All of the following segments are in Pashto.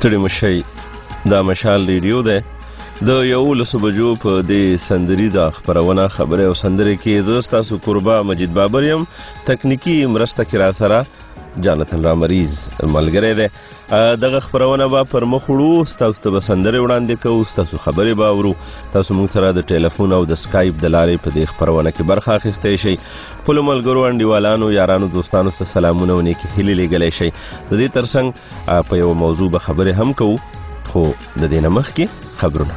ستړي مشئ دا مشال ریډیو دی د 11 بجو په دې سندریزه خبرونه خبرې او سندرې کې زه ستاسو قربا مجید بابر یم تکنیکی مرسته کې را سره جانتن رامریز ملګری دی دغه خبرونه به پر مخ وړو ستاسو ته به سندرې وړاندې کوو ستاسو خبرې به اورو تاسو موږ سره د ټلیفون او د سکایپ د لارې په دې خبرونه کې برخه اخیستی شئ خپلو ملګرو انډیوالانو یارانو دوستانو ته سلامونه او نیکې هیلې لیږلی شئ د دې ترڅنګ په یوه موضوع به خبرې هم کوو خو د دې نه مخکې خبرونه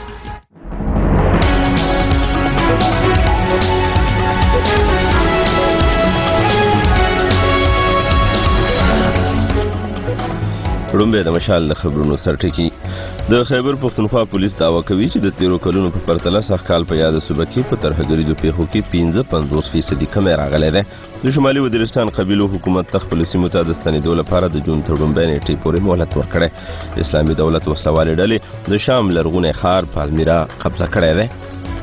وړومبی د مشال د خبرونو سرټکي د خیبر پښتونخوا پولیس دعوه کوي چې د 13 کلونو په پرتله سږکال په یاده صوبه کې په ترهګریزو پیښو کې 55% کمی راغلی دی د شمالي وزیرستان قبیلو حکومت ته خپلو سیمو ته د ستنېدو لپاره د جون تر لومبۍ نیټې پورې مهلت ورکړی اسلامي دولت وسلوالې ډلې د شام لرغونی ښار پالمیرا قبضه کړی دی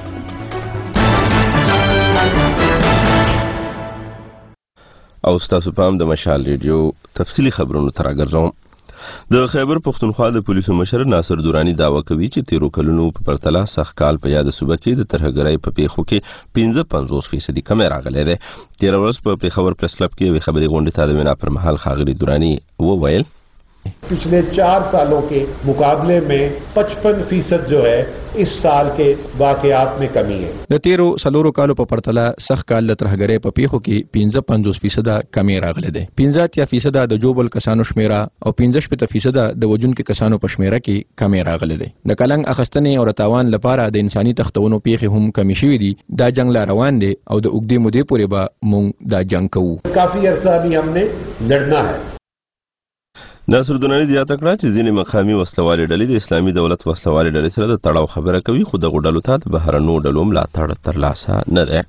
او ستاسو پام د مشال ریډیو تفصیلي خبرونو ته راګرځوم د خیبر پښتونخوا د پولیسو مشر ناصر دورانی دعوه کوي چې 13 کلونو په پرتله سږکال په یاده صوبه کې د ترهګرۍ په پیښو کې 55% کمی راغلی دی تېره ورځ په پېښور پریس کلب کې یوې خبري غونډې ته د وینا پر مهال ښاغلي دورانی وویل पिछले 4 सालों के मुकाबले में 55% जो है इस साल के वाकयात में कमी है د 13 کالو په پرتله سږکال د ترهګرۍ په پیښو کې 55% کمی راغلی دی 50% د جوبل کسانو شمیره او 15% د وجونکو کسانو په شمیره کې کمی راغلی دی د کلنګ اخستنې او تاوان لپاره د انساني تختونو پیښې هم کمی شوې دي دا جنگ لا روان دی او د اوږدې مودې پورې به مونږ دا جنگ کوو काफी अरसा भी हमने लड़ना है ناصر دورانی زیاته کړه چې ځینې مقامي وسلوالې ډلې د اسلامي دولت وسلوالې ډلې سره د تړاو خبره کوي خو دغو ډلو ته د بهرنیو ډلو ملاتړ ترلاسه نه دی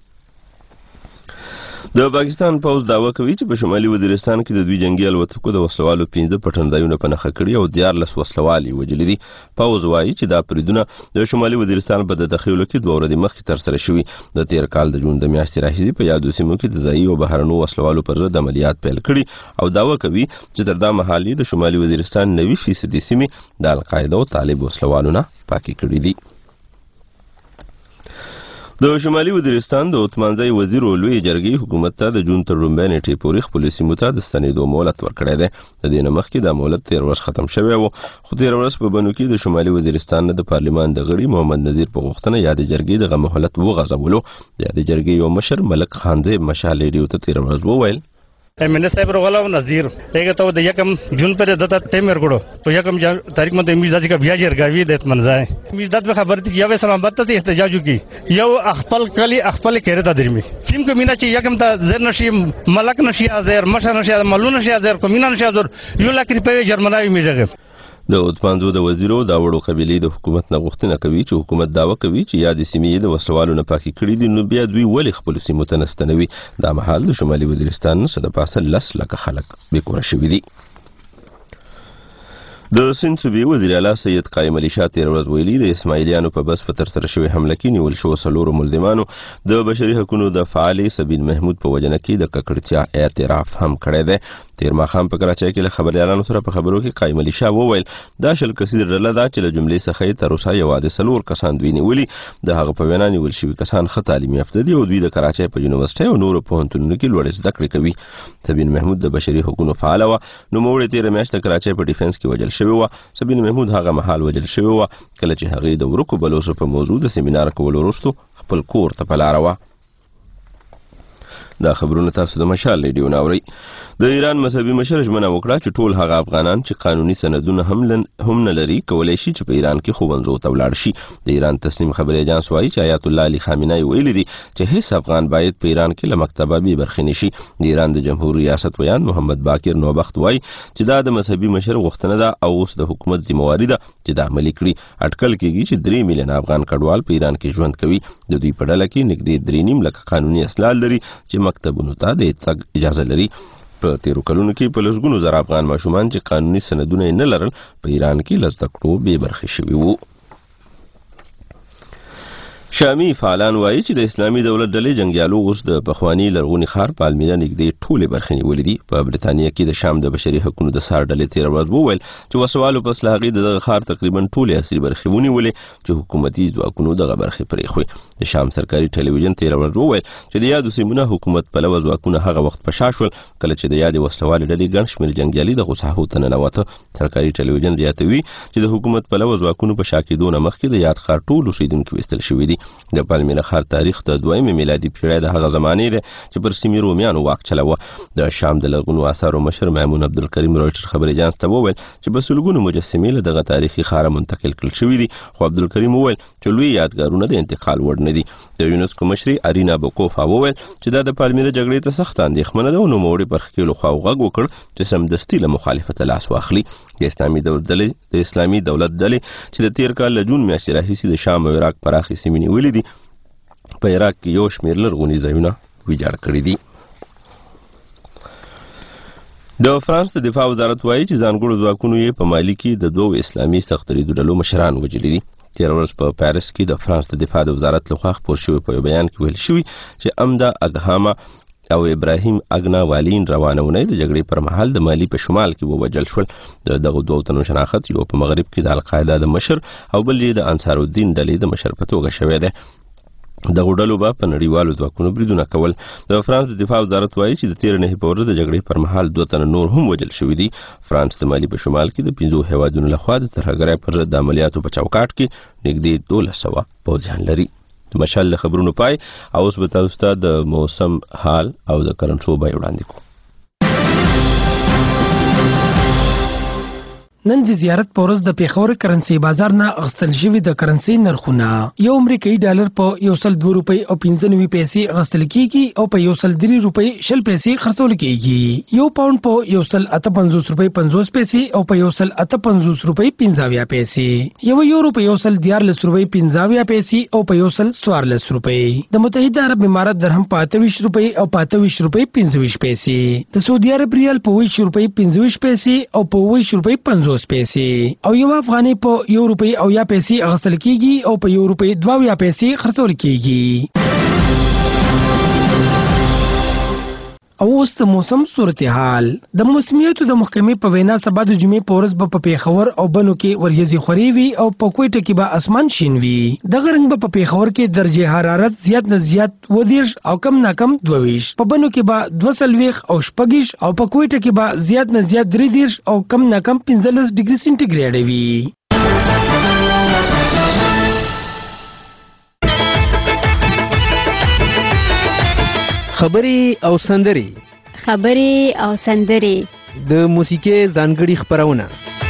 د پاکستان پوځ دعوه کوي چې په شمالي وزیرستان کې د دوی جنگي الوتکو د وسلوالو 15 پټنځایونه په نښه کړي او 14 وسلوالې وژلي دي پوځ وایي چې دا بریدونه د شمالي وزیرستان په د تخیلو کې 2 ورځې مخکې ترسره شوي د تیر کال د جون د میاشتې راهیسې په یادو سیمو کې د ځایي او بهرنیو وسلوالو پر ضد عملیات پیل کړي او دعوه کوي چې تر دا مهال د شمالي وزیرستان 90% سیمې د القاعده او طالب وسلوالو نه پاکې کړي دي د شمالي وزیرستان د عثمانزی وزیر او لوی جرګې حکومت ته د جون تر لومبۍ نیټې پورې خپلو سیمو ته د ستنېدو مهلت ورکړی دی د دې نه مخکې دا مهلت تېره ورځ ختم شوی و خو تېره ورځ په بنو کې د شمالي وزیرستان نه د پارلمان د غړي محمد نذیر په غوښتنه یادې جرګې دغه مهلت وغځولو د یادې جرګې یو مشر ملک خانزیب مشال ریډیو ته تېره ورځ وویل एमएनए साहब रोगला नजदीर एक तो यकम जून पर दता टेम मेरगड़ो तो यकम तारीख में मिजाज का बियाजर गावी देत मन जाए मिजाज में खबर थी यावे समाबत थी एहतजाजु की यो अखपल कली अखपल केरे तदरीमी टीम को मीना ची यकम ता जर नशी मलक नशी अजर मशा नशी मलू नशी अजर को मीना नशी अजर यो लाख रुपए जर्मनावी मिजगे د عثمانزو د وزیرو دا وړو قبیلې د حکومت نه غوښتنه کوي چې حکومت دعوه کوي چې یادې سیمې د وسلوالو نه پاکې کړي دي نو بیا دوی ولې خپلو سیمو ته نه ستنوي دا مهال د شمالي وزیرستان څخه د پاسه 10 لکه خلک بېکوره شوي دي د سند صوبې وزیر اعلی سید قائم علي شاه تېره ورځ ویلي د اسماعیلیانو په بس په ترسره شوې حمله کې نیول شوو 4 ملزمانو د بشري حقونو د فعالې سبین محمود په وجنه کې د ککړتیا اعتراف هم کړی دی تیر ماښام په کراچۍ کې له خبریالانو سره په خبرو کې قائم علي شاه وویل دا شل کسیزه ډله ده چې له جملې څخه یې تر اوسه یوازې 4 کسان دوی نیولي د هغه په وینا نیول شوي کسان ښه تعلیم یافته دي او دوی د کراچۍ په یونیورسټۍ او نورو پوهنتونونو کې لوړې زده کړې کوي سبین محمود د بشري حقونو فعاله وه نوموړې تېره میاشت د کراچۍ په ډیفنس کې وژل شوې وه سبین محمود هغه مهال وژل شوې وه کله چې هغې د ورکو بلوڅو په موضوع د سیمینار کولو وروستو خپل کور ته په لاره وه دا خبرونه تاسو د مشال ریډیو نه اورئ د ایران مذهبي مشر ژمنه وکړه چې ټول هغه افغانان چې قانوني سندونه هم نه لري کولی شي چې په ایران کې ښوونځو ته ولاړ شي د ایران تسنیم خبري اجانس وایي چې آیت الله علي خامنه‌ای ویلي دي چې هیڅ افغان باید په ایران کې له مکتبه بې برخې نه شي د ایران د جمهور ریاست ویان محمد باقر نوبخت وایي چې دا د مذهبي مشر غوښتنه ده او اوس د حکومت ذمہواري ده چې دا عملي کړي اټکل کېږي چې 3 میلیون افغان کډوال په ایران کې ژوند کوي د دوی په ډله کې نږدې 3.5 لکه قانوني اسناد لري چې مکتبونو ته د تګ اجازه لري په 13 کلونو کې په لسګونو زره افغان ماشومان چې قانوني سندونه یې نه لرل په ایران کې له زده کړو بې برخې شوي وو شامي فعالان وایي چې د اسلامي دولت ډلې جنگیالو اوس د پخوانی لرغوني ښار پالمیرا نږدې ټولې برخې نیولې دي. په برتانیا کې د شام د بشري حقوقو د سار ډلې تیر ورځ وویل چې وسوالو په اصل هغې دغه ښار تقریبا ټولې عصري برخې ونیولې چې حکومتي ځواکونو دغه برخې پرېښوي. د شام سرکاري ټلویزیون تیر ورځ وویل چې د یادو سیمونو حکومت پلوه ځواکونه هغه وخت په شا شول کله چې د یادې وسلوالې ډلې ګڼ شمېر جنګیالي دغو ساحو ته ننوته. سرکاري ټلویزیون زیاتوي چې د حکومت پلوه ځواکونو په شا کېدو نه مخکې د یاد ښار ټول اوسېدونکي ویستل شوي دي. د پالمیرا ښار تاریخ د 2 میلادي پیړۍ د هغه زمانې دی چې پر سیمې رومیانو واک چلاوه. د شام د لرغونو آثارو مشر میمون عبدالکریم رویټر خبري اژانس ته وویل چې په سلګونو مجسمې له دغه تاریخي ښاره منتقل کړل شوي دي، خو عبدالکریم وویل چې لوی یادګارونه د انتقال وړ نه دي. د یونسکو مشري ارینا بوکوفا وویل چې دا د پالمیرا جګړې ته سخته اندېښمنه ده او نوموړي پر ښکېلو خواو غږ وکړ چې سمدستي له مخالفته لاس واخلي. د اسلامي دولت ډلې چې د تیر کال له جون میاشتې راهیسې د شام او عراق پراخې سیمې نیولې دي، په عراق کې یو شمېر لرغوني ځایونه ویجاړ کړي دي. د فرانس د دفاع وزارت وایي چې ځانګړو ځواکونو یې په مالي کې د 2 اسلامي سخت دریدو ډلو مشران وژلي دي. تیر ورځ په پاریس کې د فرانس د دفاع د وزارت لخوا خپور شوی په یو بیان کې ویل شوي چې امدا اګهاما او ابراهیم اګنا والین روانونه د جګړې پر مهال د مالی په شمال کې ووجل شول. دغه 2 تنو شناخت یو په مغرب کې د القاعده د مشر او بل یې د انصار الدین ډلې د مشر په توګه شوی دی. دغه ډلو به په نړیوالو ځواکونو بریدونه کول. د فرانس د دفاع وزارت وایي چې د تیر نه په ورځ د جګړې پر مهال 2 تنه نور هم وژل شوي دي. فرانس د مالی په شمال کې د 5 هیوادونو لخوا د ترهګرۍ پر ضد د عملیاتو په چوکاټ کې نږدې 1200 پوځیان لري. د مشال له خبرونو پای او اوس به تاسو ته د موسم حال او د کرنسو بیه وړاندې کوو. نن د زیارت په ورځ د پیښور کرنسي بازار نه اخیستل شوي د کرنسي نرخونه یو امریکایي ډالر په 102 روپۍ او 95 پیسې اخیستل کیږي او په 103 روپۍ 20 پیسې خرڅول کیږي. یو پاوند په 158 روپۍ 50 پیسې او په 158 روپۍ 50 پیسې. یو یورو په 114 روپۍ 50 پیسې او په 114 روپۍ. د متحده عرب امارات درهم په 28 روپۍ او په 28 روپۍ 25 پیسې. د سعودي عرب ریال په 20 روپۍ 25 پیسې او په 20 روپۍ 50 پیسې. او یو افغاني په 1 روپۍ او یا پیسې اخیستل کیږي او په 1 روپۍ 2 پیسې خرڅول کیږي. او اوس د موسم صورتحال. د موسمیاتو د محکمې په وینا سبا د جمعې په ورځ په پیښور او بنو کې وریځې خورې وي او په کوټه کې به اسمان شین وي. دغه رنګ به په پیښور کې درجه حرارت زیات نه زیات 20 او کم نه کم 22، په بنو کې به 22 او 26 او په کوټه کې به زیات نه زیات 23 او کم نه کم 15 ډیګري سنټیګریډ وي. خبري او سندري د موسیقي ځانګړي خبرونه،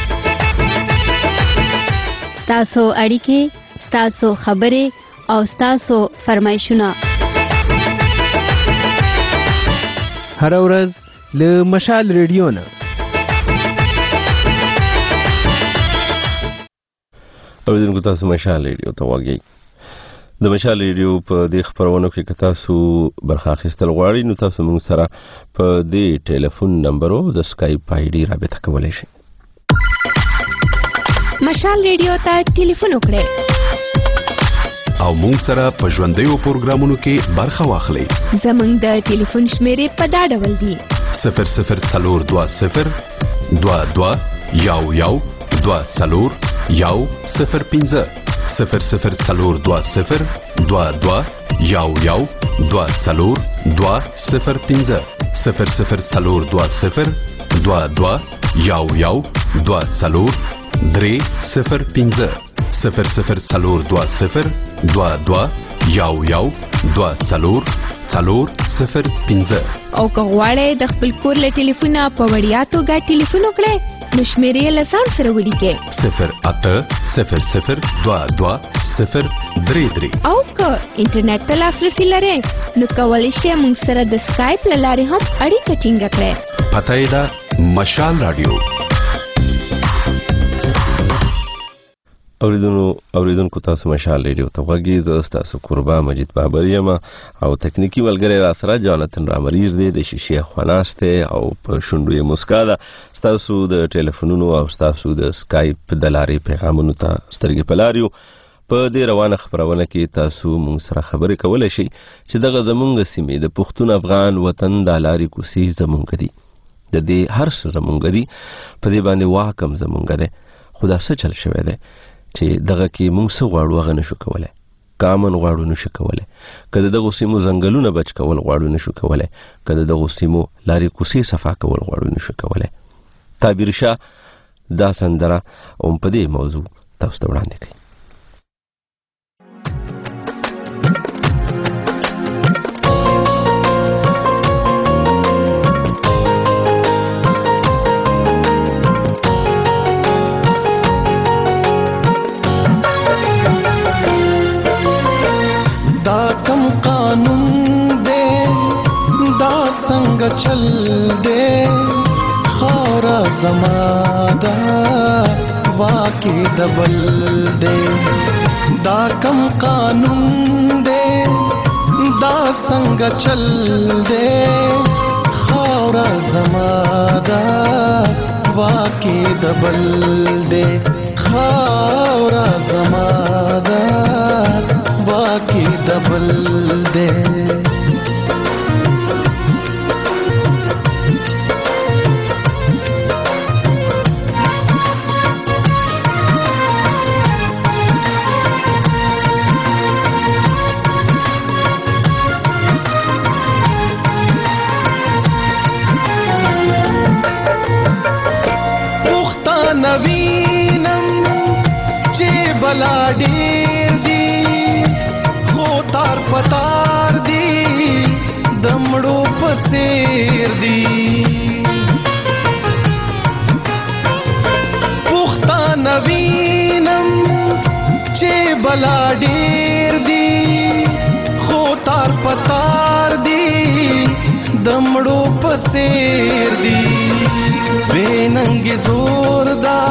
ستاسو اړیکې، ستاسو خبرې او ستاسو فرمایشونه هر ورځ له مشال ریډیو نه. اوریدونکو تاسو مشال ریډیو ته وګورئ. د مشال ریډیو په دې خبرونو کې که تاسو برخه اخیستل غواړئ نو تاسو موږ سره په دې ټلیفون نمبر او د سکایپ آی ډي رابطه کولی شئ. مشال ریډیو ته ټلیفون وکړئ او موږ سره په ژوندیو پروګرامونو کې برخه واخلئ. زموږ د ټلیفون شمیرې په دا ډول دي: 0040 22 11 24 105 0040 22 11 24 205 0040 22 11 24 305 0040 22 11 24 405. او که غواړئ د خپل کور له ټلیفونه په وړیا توګه ټلیفون وکړئ نو شمیرې له ځان سره ولیکئ 0800 22 033. او که انټرنیټ ته لاسرسي لرئ نو کولی شئ موږ سره د سکایپ له لارې هم اړیکه ټینګه کړئ. پته یې ده مشال رادیو. اوریدونکو تاسو مشال ریډیو ته غوږی. زه ستاسو قربا مجید بابر یم او تکنیکی ملګری را سره جانتن رامریز دی، د شیشې خواناست او په شونډو یې مسکا ده. ستاسو د ټلیفونونو او ستاسو د سکایپ د لارې پیغامونو ته سترګې په لار یو. په دې روانه خبرونه کې تاسو مونږ سره خبرې کولای شئ چې دغه زمونږ سیمې د پښتون افغان وطن د لارې کوسي زمونږ دي، د دې هر څه زمونږ دي، په دې باندې واکم زمونږ دی. خو دا څه چل شوی دی چې دغه کې مونږ څه غواړو هغه نشو کولی، کامن غواړو نشو کولی، که د دغو سیمو ځنګلونه بچ کول غواړو نشو کولی، که د دغو سیمو لارې کوسي صفا کول غواړو نشو کولی. تعبیر شاه دا سندره هم په دې موضوع تاسو ته وړاندې کوي. चल दे खौरा जमादा वाकई दबल दे दा कम कानून दे दा संग चल दे खौरा जमादा वाकई दबल दे खौरा जमादा वाकई दबल दे. बला ډیر دی خو تار پتار دی دمړو پسیر دی پختان وینم چې بلا ډیر دی خو تار پتار دی دمړو پسیر دی بیننګ زور دا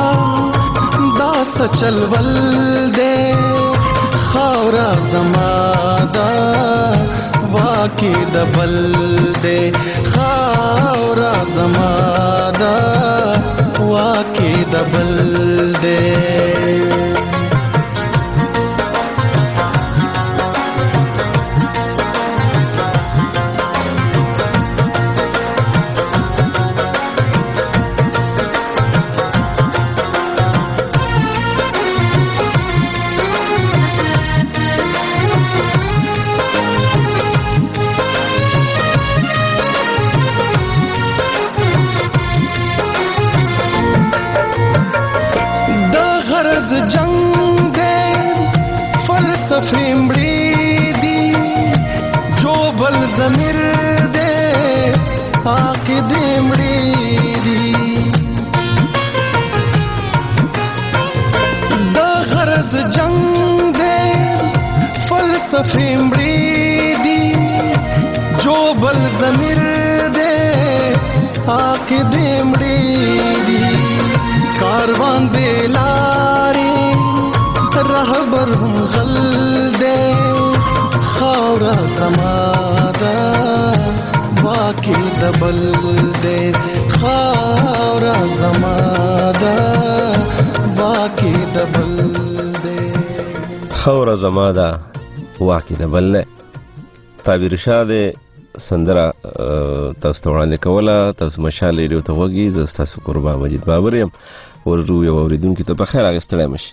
سچل ول دے خاورا زمادا واقع دبل دے خاورا زمادا واقع دبل دے. خاورا زمادا واقع دبل دے. تعبیر شاه دې سندره تاسو ته وړاندې کوله. تاسو مشال ریډیو ته وګورئ. زه تاسو قربا مجید بابر یم. ورجو یو اوریدونکو ته په خیر اغستړی مشي.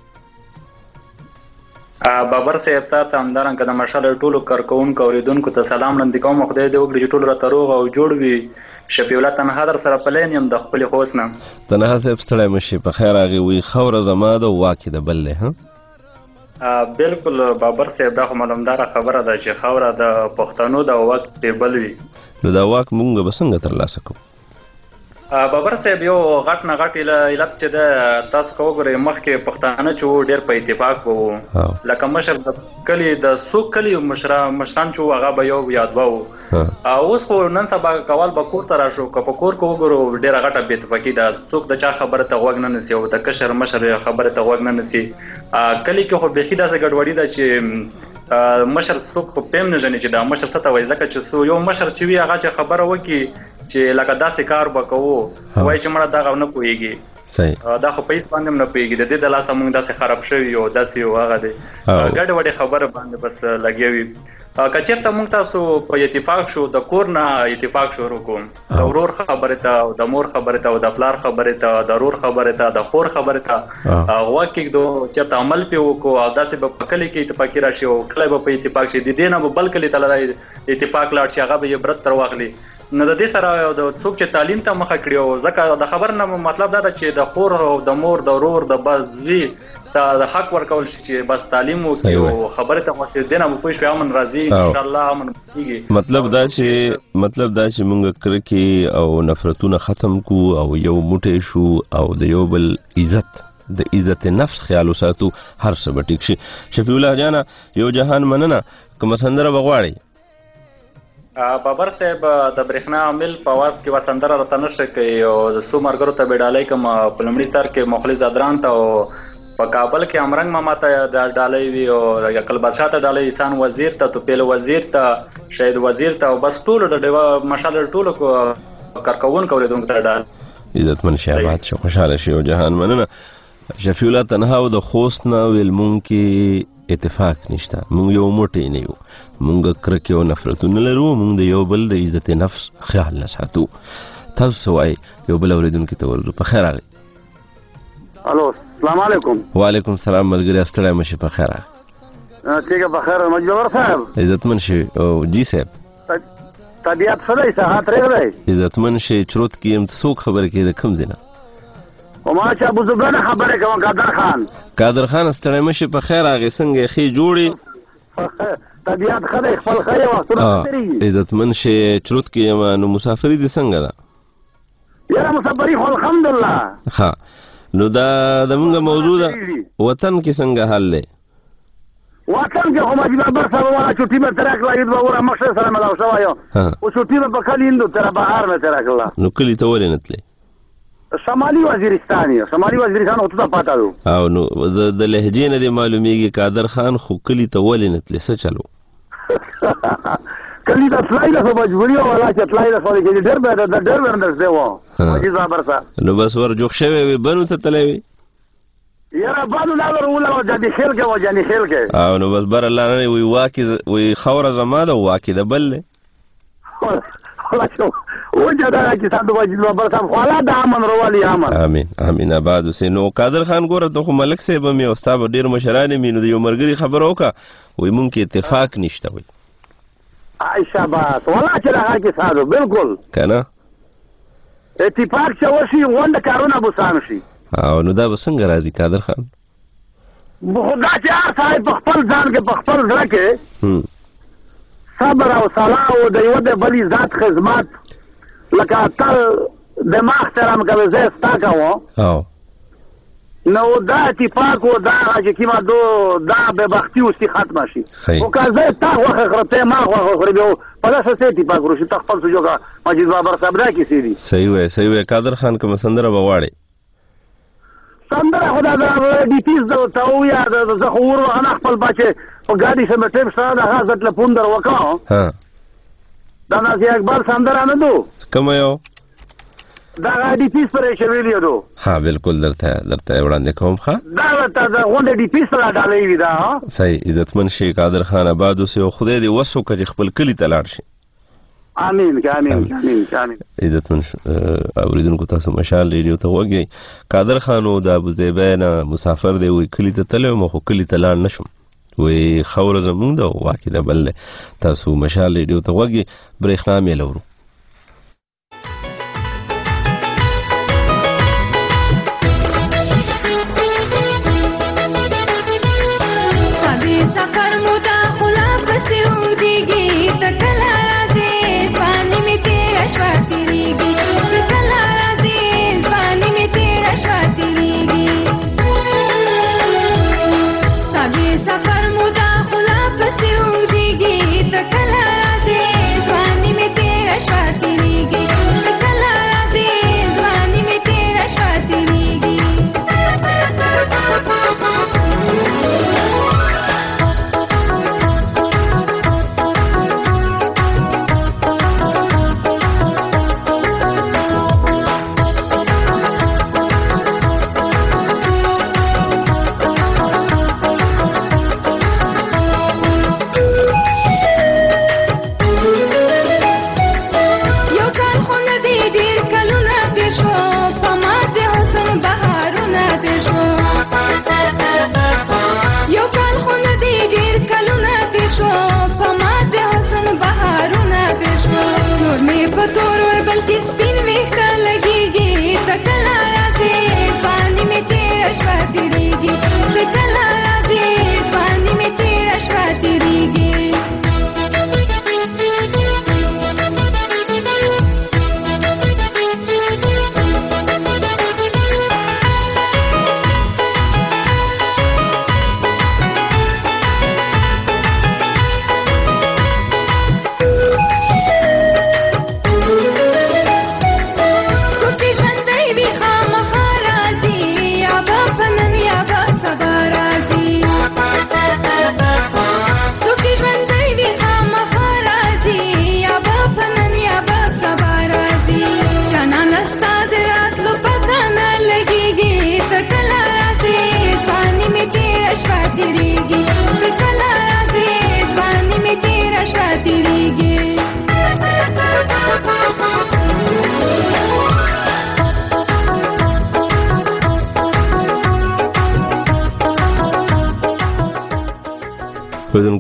بابر صاحب ته همدارنګه د مشال ټولو کارکوونکو اوریدونکو ته سلام وړاندې کوم. خدای دې وکړي چې ټول راته روغ او جوړ وي. شفیع الله تنها در سره پلین یم د خپلې خوست نه. تنها صاحب ستړی مشي په خیر هغې وي خاوره زما ده واقع د بل دی. بالکل بابر صاحب دا خو معلومداره خبره ده چې خاوره د پښتنو د واک د بل وي. نو دا واک مونږ به څنګه ترلاسه کوو؟ بابر صاحب یو غټ نه غټ علت چې ده تاسو که وګورئ مخکې پښتانه چې وو ډېر په اتفاق به وو. لکه مشر د کلي د څو کلي مشران چې وو هغه به یو یا دوه وو. اوس خو نن سبا کول به کور ته راشو که په کور کې وګورو ډېره غټه بې اتفاقي ده. څوک د چا خبره ته غوږ نه نیسي او د کشر مشر خبره ته غوږ نه نیسي. کلي کې خو بیخي داسې ګډوډي ده چې مشر څوک خو پیم نه ژني چې دا مشر څه ته وایي. ځکه چې یو مشر چې وي هغه چې خبره وکړي چې لکه داسې کار به کوو وایي چې مړه دغه نه پوهېږي صحیح دا خو پیسې باندې نه پیږي د دې د لاسه موږ داسې خراب شوي او داسې یو هغه دی ګډه وډه خبره باندې بس لګیوي کچېرته موږ تاسو په اتفاق شو د کور نه اتفاق شروع کوم د ورور خبره ته او د مور خبره ته او د پلار خبره ته د رور خبره ته د خور خبره ته واکې دو چې عمل په وکړو او داسې په کلی کې اتفاق راشي او کله به په اتفاق شي د دې نه بل کلی ته اتفاق لاړ چې هغه به برت تر واخلي نو د دې سره د څوک چې تعلیم ته مخه کړی او ځکه د خبر نه مطلب دا ده چې د خور او د مور د ورور د بازوي د حق ورکول شي چې بس تعلیم وکړي او خبره ته واسي دینه مو پوه شو امن راځي ان شاء الله امن کیږي مطلب دا چې موږ کرکي او نفرتونه ختم کو او یو موټی شو او د یو بل د عزت نفس خیال وساتو هر څه به ټیک شي. شفیع الله جانا یو جهان مننه کوم سندره بغواړي بابر صاحب د برېښنا عامل په واس کې وسندره راته نشته کوي او د څو مرګرو ته بیډالۍ کوم په لومړي سر کې مخلص ادران ته او په کابل کې امرنګ ماما ته ډالۍ وي او یقل بادشاه ته ډالۍ انسان وزیر ته توپیل وزیر ته شهید وزیر ته او بس ټول د مشال ټول کو کارکون کولې دونکو ته ډال عزتمن شهبات شو خوشاله شي او جهان مننه. شفیع الله تنها د خوست نه ویل مونږ کې اتفاق نشته مونږ یو موټی نه یو مونږ کرکه او نفرتونه لرو مونږ د یو بل د عزت نفس خیال نه ساتو. تاسو وای یو بل اوریدونکو ته ورته په خیر راغلی. الو السلام علیکم. وعلیکم السلام ملګری ستړی مشه په خیر راغلی. ٹھیک ہے بخیر مجبور صاحب عزتمن شي او جی صاحب طبیعت څه دی صحت رغلی عزتمن شي چروت کیم څوک خبره کوي د کم ځنه او ما چې ابو زبان خبره کوم قادر خان ستړی مشه په خیر راغی څنګه خې جوړي طبیعت خدای خپل خیر وختونه تیری عزتمن شي چروت کیم نو مسافری دي څنګه ده یاره مسافری خو الحمدلله ها نو دا د موږ موضوع ده وطن کې څنګه حال دی وطن کې خو مجبور بر سره ولا چټي به ترک لګید به ور مخ سره ملاو شوایو او چټي به کلی اندو تر بهار نه ترک الله نو کلی ته ولې نتلې شمالي وزیرستان او ته پاتہ دو او نو د لهجې نه دی معلومیږي قادر خان خو کلی ته ولې نتلې څه چلو کلی ته تلای له مجبوری او ولا چې تلای له سوري کې ډېر به ډېر ورندرځه و مجیزا برسا نو بس ور جوخ شوی وي بنو ته تلوي یاره بانو لا وروله او جدي خیل کې او نو بس بر الله نه وي واکي وي خوره زما ده واکي ده بل ولا شو وجدا چې تاسو واجب برسا خلا د امن روالي امن امين آباد سه نو قادر خان ګوره ته ملک صاحب مې استاد ډیر مشران مینو د یو مرګري خبر وکا وي مونږ کې اتفاق نشته وي عائشہ باس ولا چې راغی کې ساده بالکل کنه اتفاق چې وشي غونډه کارونه بوسان شي او نو دا څنګه راځي قادر خان خدا چې صاحب خپل ځان کې خپل ځړه کې صبر او صلاح او د یو د بلی ذات خدمت لکه تل دماغ احترام کوي زه ستا کوم او نو دا اتفاق او دا چې کیما دو دا به بختی او سی ختم شي او که زه تا واخه خرته ما واخه خربو په داسې څه اتفاق وروشي تخپل سجوګه مجید بابر صاحب دا کیسې دي صحیح وي قادر خان کوم سندره بواړي سندره خدا دا ډی پیس دا تو یا د زخور انا خپل بچي او ګاډي سم ټیپ سره دا حضرت له پوندر وکاو ها دا نازي اکبر سندره نه دو کوم یو دا ډی پیس پر شویلیو دو ها بالکل درته وړاندې کوم ښه دا ته غونډه ډی پیس را ډالې وی دا صحیح عزتمن شي قادر خان آباد اوسه خدای دې وسو کړي خپل کلی ته لاړ شي امين عزتمن اوریدونکو تاسو مشال ریډیو ته وګورئ قادر خان او د ابو زیبان مسافر دی وی کلی ته تلو مخ کلی ته لاړ نشم وی خور زمون دا واکې ده بل تاسو مشال ریډیو ته وګورئ برېښنا مې لورو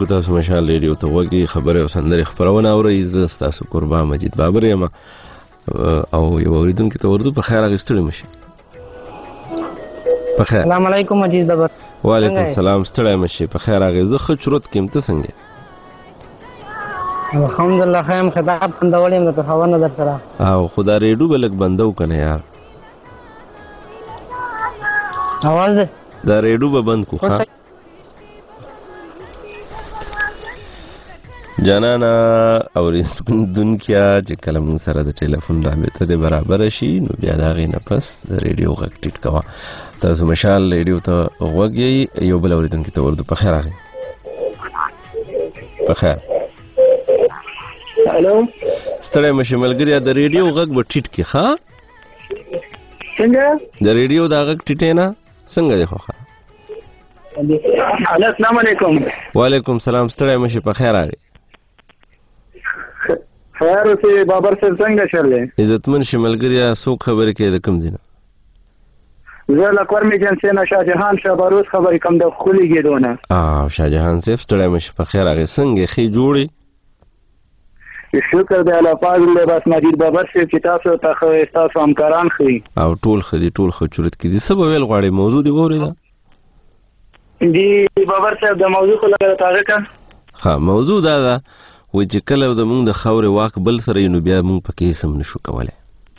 تاسو مشال ریډیو ته وګورئ خبره او سندره خبرونه اورئ زه تاسو قربان مجید بابر یم او یو اوریدونکو ته ورته په خیر اغستړی مشي په خیر. السلام علیکم مجید بابر. وعلیکم السلام ستړی مشي په خیر اغه زه خچرت کېم ته څنګه؟ الحمدلله خیم خطاب بندولې نو په خبر نه در سره او خدا ریډیو بلک بندو کنه یار اواز دا ریډیو به بند کو ښا جانانا اوریدونکیا چې کله مون سره د ټلیفون رابطه د برابر شي نو بیا دا غي نه پس د ریډیو غږ ټیټ کوا تاسو مشال ریډیو ته وګورئ یو بل اوریدونکو ته ورته په خیر راغی په خیر. هالو ستړی مشه ملګری د ریډیو غږ به ټیټ کی ښا څنګه د ریډیو دا غږ ټیټه نه څنګه دی خو ښا. السلام علیکم. وعلیکم السلام ستړی مشه په خیر راغی خیر اوسې بابر صاحب څنګه شرلې عزتمن شملګریا سو خبرې کې د کم دینه زه لکور می جنسه نه شاهجهان شبروز خبرې کم د خولي کېدونه شاهجهان صاحب ستړی مشه په خیر راغی څنګه خې جوړي شکر دی الله پاک له بس مجید بابر صاحب چې تاسو ته تاسو همکاران خي او ټول خدي ټول خچورت کې دي سبب ویل غواړي موضوع دی وریدا دی بابر صاحب د موضوع خو لګره تاغه کا ها موضوع دا و چې کله د مونږ د خاورې واک بل سره نو بیا مونږ پکې سم نشو کولای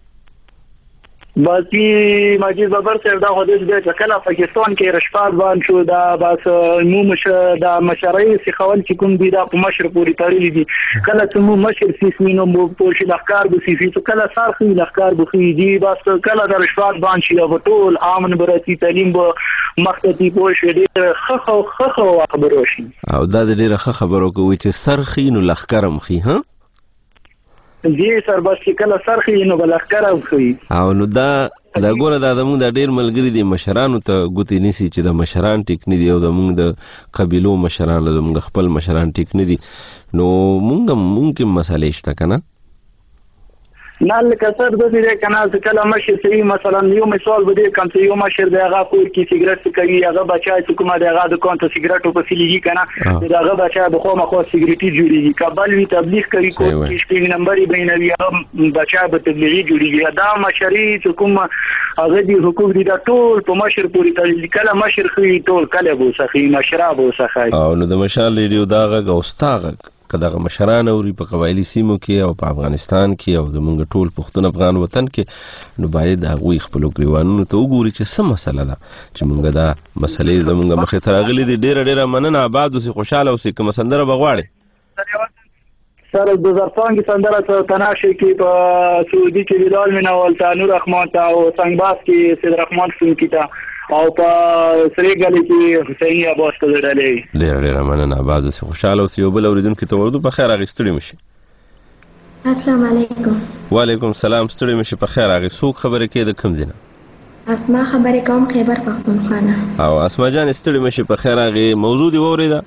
باقي مجید بابر صاحب دا خو دې چې کله پاکستان کې رشوت باندې شو دا بس مو دا مشرعي سخول چې کوم دي دا په مشر پوری تړلې دي کله چې مو مشر سیسمینو مو په لخر به سیفي کله سارخي لخر به دي بس کله د رشوت باندې شي او ټول امن براتي تعلیم به مختتی پوښ دې خخو خبرو شي او دا ډیره خبرو کوي چې سرخي نو لخرم خي ها دې سر بس کله سرخي نو بلخرم خي او نو دا ګوره دا زموږ د ډیر ملګری دي مشرانو ته ګوتې نیسي چې د مشران ټیک نه دي او زموږ د قبیلو مشران زموږ خپل مشران ټیک نه دي نو مونږ ممکن مسالې شته کنه نه لکه سر د دې کنه چې کله مشر صحیح مثلا یو مثال بده کوم چې یو مشر د هغه کور کې سیګریټ کوي هغه بچای چې کومه د هغه د کونټ سیګریټ په فلیږي کنه د هغه بچای به خو مخه سیګریټي جوړیږي کابل وی تبلیغ کوي کو چې شپږ نمبرې بینوي هغه بچای به تبلیغي جوړیږي دا مشري چې کومه هغه دي حقوق دي دا ټول په مشر پوری تړلي کله مشر خو ټول کله بو سخی مشراب وو سخی او نو د مشال ریډیو دا غږ او ستاغه کله مشران اوري په قبایلی سیمو کې او په افغانستان کې او زمونږ ټول پښتون افغان وطن کې نو باید هغه خپل ګریوانونو ته وګوري چې څه مسله ده چې مونږ دا مسلې زمونږ مخې ته راغلي دي ډیره مننه آباد اوسې خوشاله اوسې کوم سندره بغواړي سر د زرفان کې سندره تناشه کې په سعودي کې بلال منول تانور رحمان تا او څنګه کې سید رحمان سن کې تا او په سری ګلې کې حسیني عباس ته ډلې ډیره مننه آباد اوسې خوشاله اوسې یو بل اوریدونکو ته ورته په خیر اغستړي مشي. السلام علیکم. وعلیکم السلام ستړي مشي په خیر اغه څوک خبره کې د کم دینه اسما خبره کوم خیبر پختونخوا او اسما جان ستړي مشي په خیر اغه موضوع دی وریدا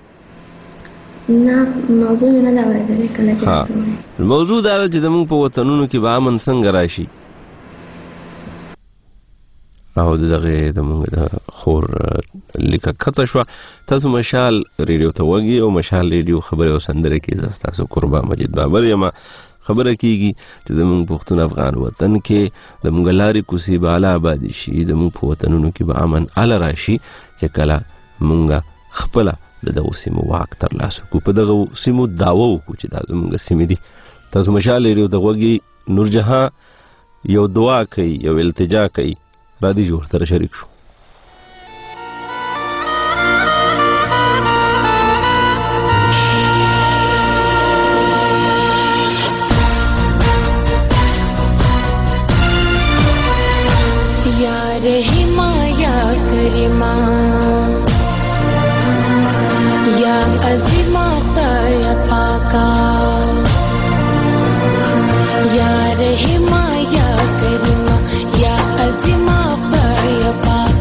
نه موضوع نه دا ورته کله موضوع دا چې زموږ په وطنونو کې به امن څنګه راشي او دغه د موږ د خور لیکه کته شو تاسو مشال ریډیو ته وګي او مشال ریډیو خبره او سندره کې تاسو قربان مجید بابر یم خبره کیږي چې د موږ پښتون افغان وطن کې د موږ لارې کوسي بالا آباد شي د موږ په وطنونو کې به امن ال راشي چې کله موږ خپل دغه سیمو واک تر لاسه کو په دغه سیمو داوو کو چې دا موږ سیمې دي تاسو مشال ریډیو ته وګي نورجهان یو دعا کوي یو التجا کوي را دي جوړ تر شریک شو یا رحیما یا کریما یا عظیما یا پاکا یا رحیما یا کریما یا عظیما یا پاکا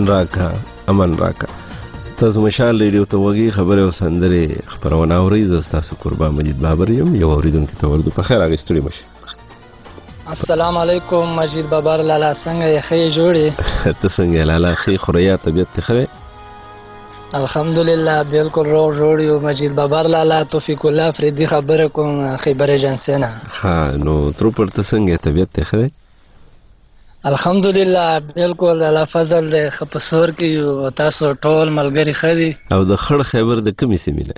امن راکا تاسو مشال ریډیو ته وګي خبره او سندره خبرونه اوري زه تاسو قربان مجید بابر یم یو اوریدونکو ته ورته په خیر اغستړي مشه السلام علیکم مجید بابر لالا څنګه یې جوړې ته څنګه لالا خې خوریا طبیعت ته الحمدلله بالکل روغ جوړ یو مجید بابر لالا توفیق الله فریدی خبره کوم خیبر ایجنسی نه ها نو تر پر ته څنګه طبیعت ته خره الحمدلله بالکل الله فضل له خپسور کې تاسو ټول ملګری خدي او د خړ خیبر د کمی سیمه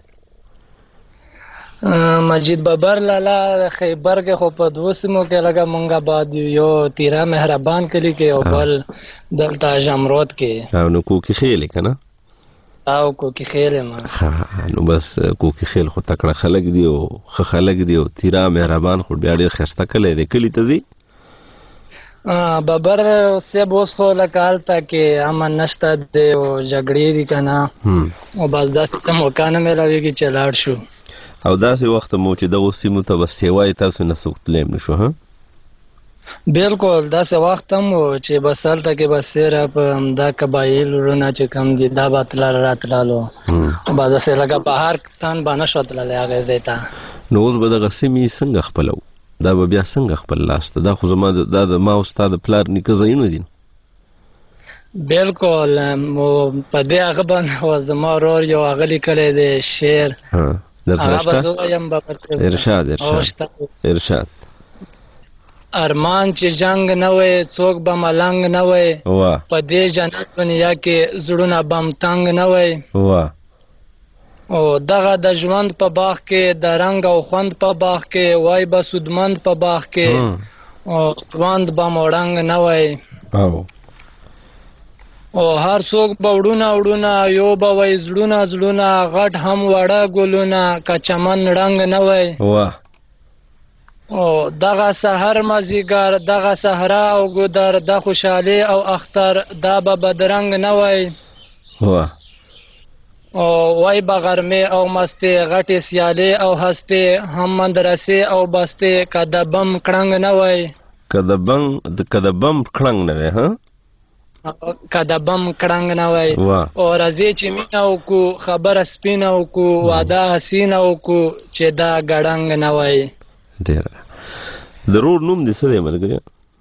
مجید بابر لالا خیبر کې خو په دوه سیمو کې لګا مونږه بعد یو تیرا مهربان کلی کې او بل دلته جمرود کې او نو کو کې خېل کنه او کو کې خېل ما نو بس کو کې خېل خو تکړه خلک دی او خلک دی او تیرا مهربان خو بیا ډېر خسته کله دی کلی ته دی بابر سے بوس خو لکال تا کې امن نشته دی او جګړې دي کنه او بس داسې موقع نه ملاويږي چې لاړ شو او داسې وخت مو چې دغه سیمو ته بس سیوای تاسو نه سوتلم نشو ها بالکل داسې وخت هم چې بسال ته کې بس را په دا قبایل ورونه چې کم دي دا باتلار راتلالو او بعد سه لګه بهر تان باندې شوتل هغه زیتا نو اوس به دغه سیمې څنګه خپلو دا به بیا څنګه خپل لاست دا خو زما د ما استاد پلار نیکه زینو دي بالکل په دې هغه باندې و زما رور یو اغلی کړي د شعر ارشاد ارمان چې جنگ نه وي څوک به ملنګ نه وي په دې جنت دنیا کې زړونه بم تنگ نه وي او دغه د ژوند په باغ کې د رنگ او خوند په باغ کې وای به سودمند په باغ کې او سوند به موړنګ نه وای او هر څوک به وړونه یو به وای زړونه غټ هم وړه ګلونه که چمن رنگ نه وای او دغه سحر مازیګر دغه صحرا او ګودر د خوشحالي او اختر دا به بدرنګ نه وای او وای بغرمه او مسته غټه سیاله او هسته هم مدرسې او بسته کدبم کړنګ نه وای کدبم کړنګ نه وای ها کدبم کړنګ نه وای او راځي چې مینو کو خبر سپینو کو واده حسینو کو چې دا ګړنګ نه وای ډیر ضرور نوم دې څه دی ملګری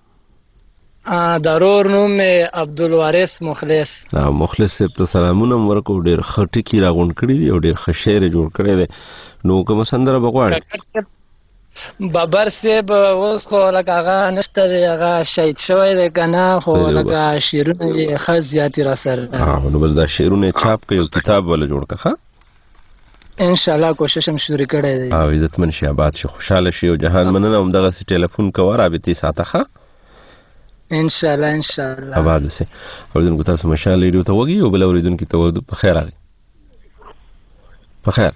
ضرور نوم عبدالوارث مخلص مخلص صاحب ته سلامونه ورکو ډیر خټی کی راغون کړی دی او ډیر خشیر جوړ کړی دی نو کوم سندره بغواړي بابر صاحب اوس خو لکه هغه نشته دی هغه شهید شوی دی کنه خو لکه شعرونه یې ښه زیاتې را سره نو بس دا شعرونه چاپ کړي او کتاب ولا جوړ کړه انشاءالله کوشش هم شروع کړی دی او عزتمن شي آباد شي خوشاله شي او جهان مننه هم دغه ټلیفون کوه رابطې ساته انشاءالله آباد اوسئ اوریدونکو تاسو مشال ریډیو ته وګورئ او بل اوریدونکو ته ورته په خیر راغی په خیر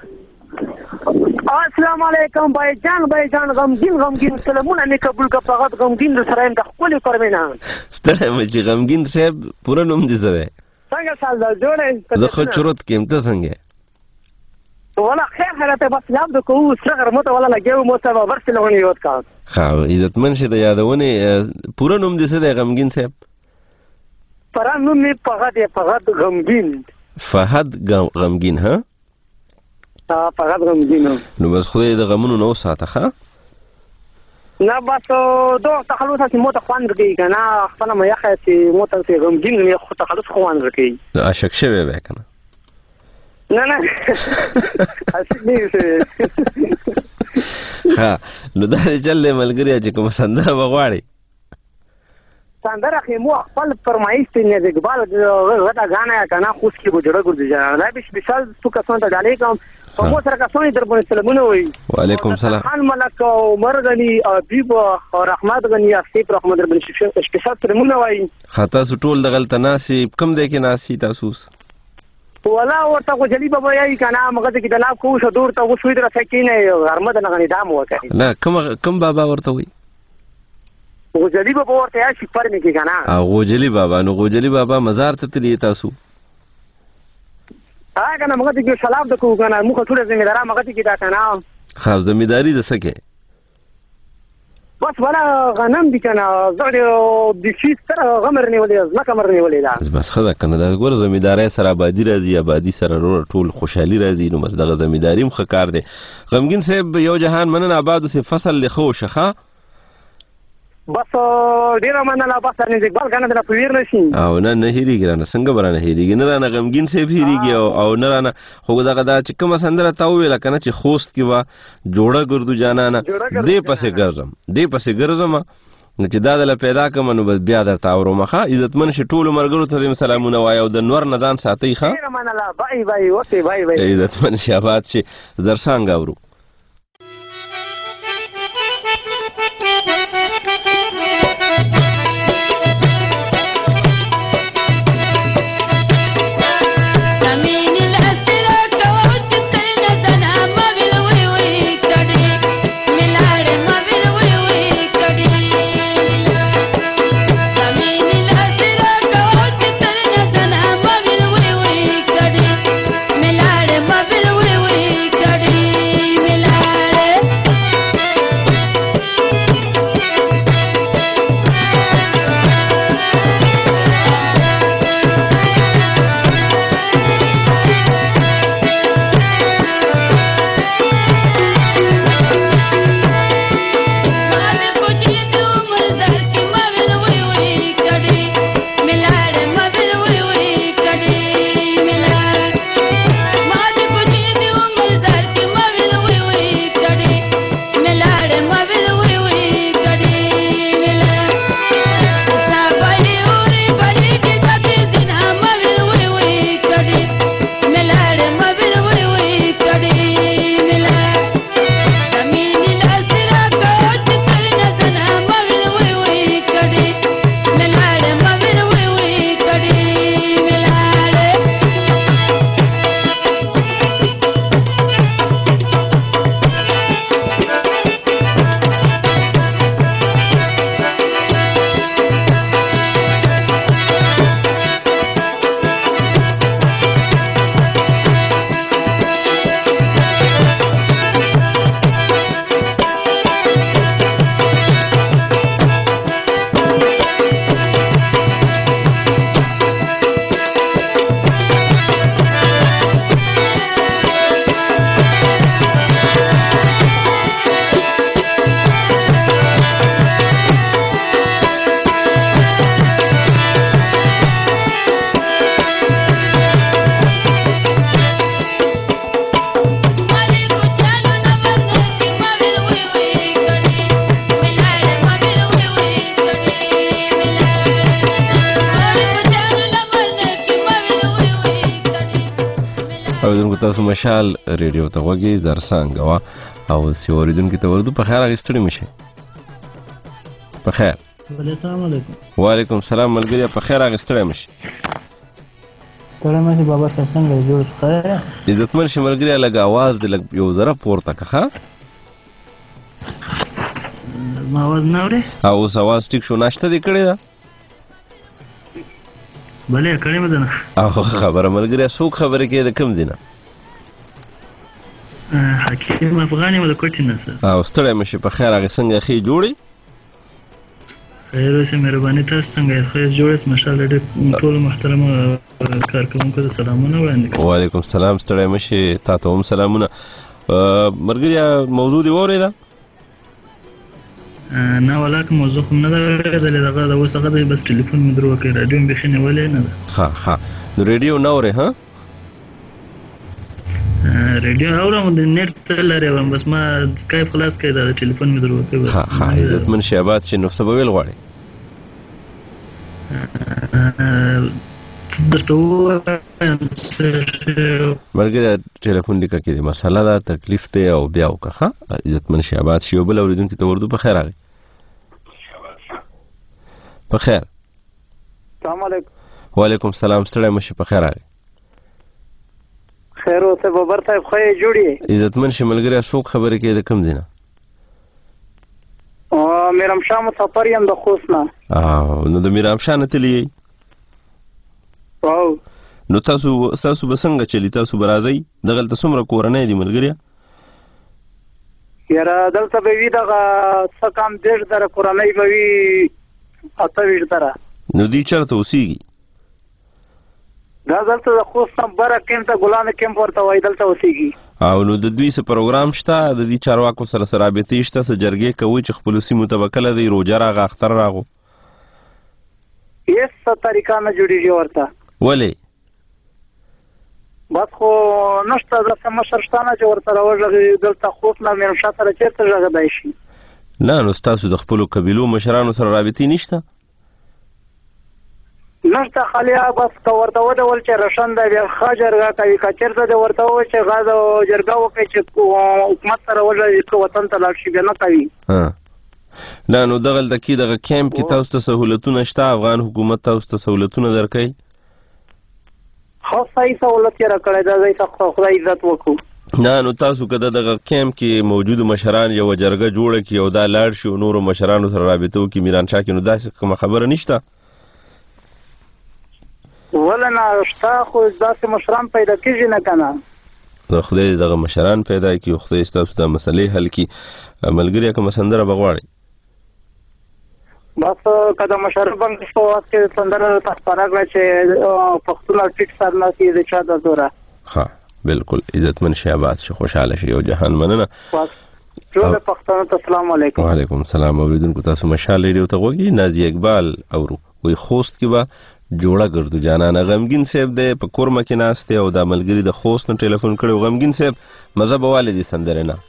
السلام علیکم بھائی جان غمگین سلامونه می قبول کا فقط غمگین سره د خپل کورمینا ستړی مې چې غمگین صاحب پوره نوم دې سره څنګه سال دا جوړه زه خو چورت کېم ته څنګه ولا خیر حالته بس یاد کو صغر مت ولا لګیو مو ته ورسې لهونی یوت کا عزتمن شه د یادونه پوره نوم دې څه دی غمگین صاحب پرا نوم می فقط غمگین فهد غمگین ها فقط غمگین نو بس خو دې د غمونو نو ساته ښه نه بس دوه تخلص چې مو ته خوان ورکړي کنه خپل ما یخه چې مو ته غمگین نه خو تخلص خوان ورکړي عاشق شوی به کنه نه ها نو دا چل ملګری چې کوم سندره بغواړي سندره خو مو خپل فرمایش ته نه دیګبال غدا غانا کنه خوش کی بجړه ګرځي جنا دا به مثال تو کسان ته ډالې کوم په مو سره کسان در باندې سلامونه وي وعلیکم السلام خان ملک عمر غنی حبیب او رحمت غنی اسیف رحمت بن شیخ اشکسات سلامونه وي خاطر ټول د غلط ناسي کم دی کې ناسي تاسو ولا ورته کو جلی بابا یای کنه مګه کې د لاب کو شو دور ته وسوي در سکینه غرمد نه غنی دام وکړي نه کم بابا ورته وي غوجلی بابا ورته یا شپر نه کې کنه غوجلی بابا نو غوجلی بابا مزار ته تلی تاسو کنه مګه کې سلام د کو کنه مخه ټول ځمېدارا مګه کې دا کنه خاص ځمېداري د سکه بس ولا غنم دي کنه زړ د شي سره غمر نیولې ځکه مر نیولې دا بس خدا کنه دا ګور زمینداري سره آبادی راځي آبادی سره ټول خوشحالي راځي نو مس دغه زمینداري مخ کار دی غمګین صاحب یو جهان مننه آباد سه فصل لخو شخه بس ډیره مننه بس ان اقبال کنه د پویر نشي او نه هیریږي نه څنګه برانه هیریږي نه نه غمګین صاحب هیریږي او نه نه خو دغه دا چې کوم سندره تا ویل کنه چې خوست کی وا جوړه ګردو جانانه دې پسې ګرځم نو چې دا د پیدا کوم نو بیا درته اورمخه عزتمن شي ټول مرګرو ته سلامونه وایو د نور نه ځان ساتي ښه ډیره مننه بای اوکې بای عزتمن شي آباد شي زرسانګ اورو تاسو مشال ریډیو ته وګورئ زرسانګ وا او سیوریدونکو ته ورته په خیر اغستړی مشه په خیر السلام علیکم وعلیکم السلام ملګری په خیر اغستړی مشه ستړی مشه بابا څنګه جوړ خیر عزتمن شملګری لګ आवाज د لګ یو ذره پورته کخه ما आवाज نه اوري او आवाज ټیک شو ناشته دې کړی دا بلې کړی مې ده او خبره ملګری څوک خبره کې د کم دینه حکیم افغانی مده کوټی نه سره او ستړی مشه په خیر هغه څنګه خې جوړي خیر اوسه مهرباني تاسو څنګه خیر جوړس ماشاءالله ډېر ټول محترم کارکونکو ته سلامونه وړاندې وعلیکم السلام ستړی مشه تاسو هم سلامونه مرګریا موضوع دی وریدا نه ولاک موضوع هم نه درغلی دغه د وسغه بس ټلیفون مې درو کې رادیو مې خنه ولې نه ها نو ریډیو نه وره ها ریډیو اورم د نت ته لري بس ما سکایپ خلاص کړی دا ټلیفون مې درو کې بس ها عزتمن شهبات چې نو سبب ویل غواړي مرګه ټلیفون لیکه کې مسله دا تکلیف ته او بیا وکړه عزتمن شهبات شی بل اوریدونکو ته ورته په خیر راغی په خیر السلام علیکم وعلیکم السلام ستړی مشه په خیر راغی خیر اوسه بابر صاحب خو یې جوړی عزتمن شملګری څوک خبره کې د کم دینه میرم شاه مسافر یم د خوست نه نو د میرم شاه نه تلی او نو تاسو بسنګ چلی تاسو برازي دغه څومره کورنۍ دی ملګری یاره دلته به وي دغه څه کم 10,000 کورنۍ به وي 28,000. نو دوی چېرته اوسېږي؟ دا دلته د خوست نه بره کیمپ ته ګلانو کیمپ ورته وایي، دلته اوسېږي. او نو د دوی څه پروګرام شته؟ د دې چارواکو سره څه رابطې شته؟ څه جرګې کوي چې خپلو سیمو ته به کله دی روژه راغه اختر راغو؟ هېڅ څه طریقه نه جوړېږي ورته. ولې؟ بس خو نشته داسې مشر شته نه چې ورسره وغږېږي. دلته خوست نه مېرمنشاه سره چېرته غږېدی شي؟ نه نو ستاسو د خپلو قبیلو مشرانو سره رابطې نشته؟ نشته، خالي بس که ورته وډول چې رشن دی بیا ښه جرګه کوي، که چېرته دې ورته ووایي چې جرګه وکړي چې حکومت سره وغږېږي که وطن ته لاړ شي، بیا نه کوي. نه نو دغلته کې دغه کیمپ کې تاسو ته سهولتونه شته؟ افغان حکومت تاسو ته سهولتونه درکوي؟ ښه صحیح سهولت یې راکړی دی، ځای ته خدای عزت وکړو. نه نو تاسو که دغه کیمپ کې موجودو مشران یوه جرګه جوړه کړي او دا لاړ شي او نورو مشرانو سره رابطه وکړي میرانشاه کې، نو داسې کومه خبره نشته؟ ولې نه شته، خو داسې مشران پیدا کېږي نه که نه. د خدای دغه مشران پیدا کړي او خدای ستاسو دا مسلې حل کړي. ملګري کومه سندره به غواړئ؟ بس که د مشرف بنګ په وخت کې سندره راته خپاره کړه چې پښتون ټیټ سر ناستې د چا د زوره. ښه بالکل، عزتمن شي، آباد شي، خوشحاله شي او جهان مننه. ټول پښتنو ته السلام علیکم. وعلیکم السلام. اوریدونکو تاسو مشال ریډیو ته غوږی. نازي اقبال اورو وی خوست کې به جوړه ګرځو جانانه. غمګین صاحب دی په کورمه کې ناست او دا ملګری د خوست نه ټلیفون کړی. غمګین صاحب مزه به والي دي سندره نه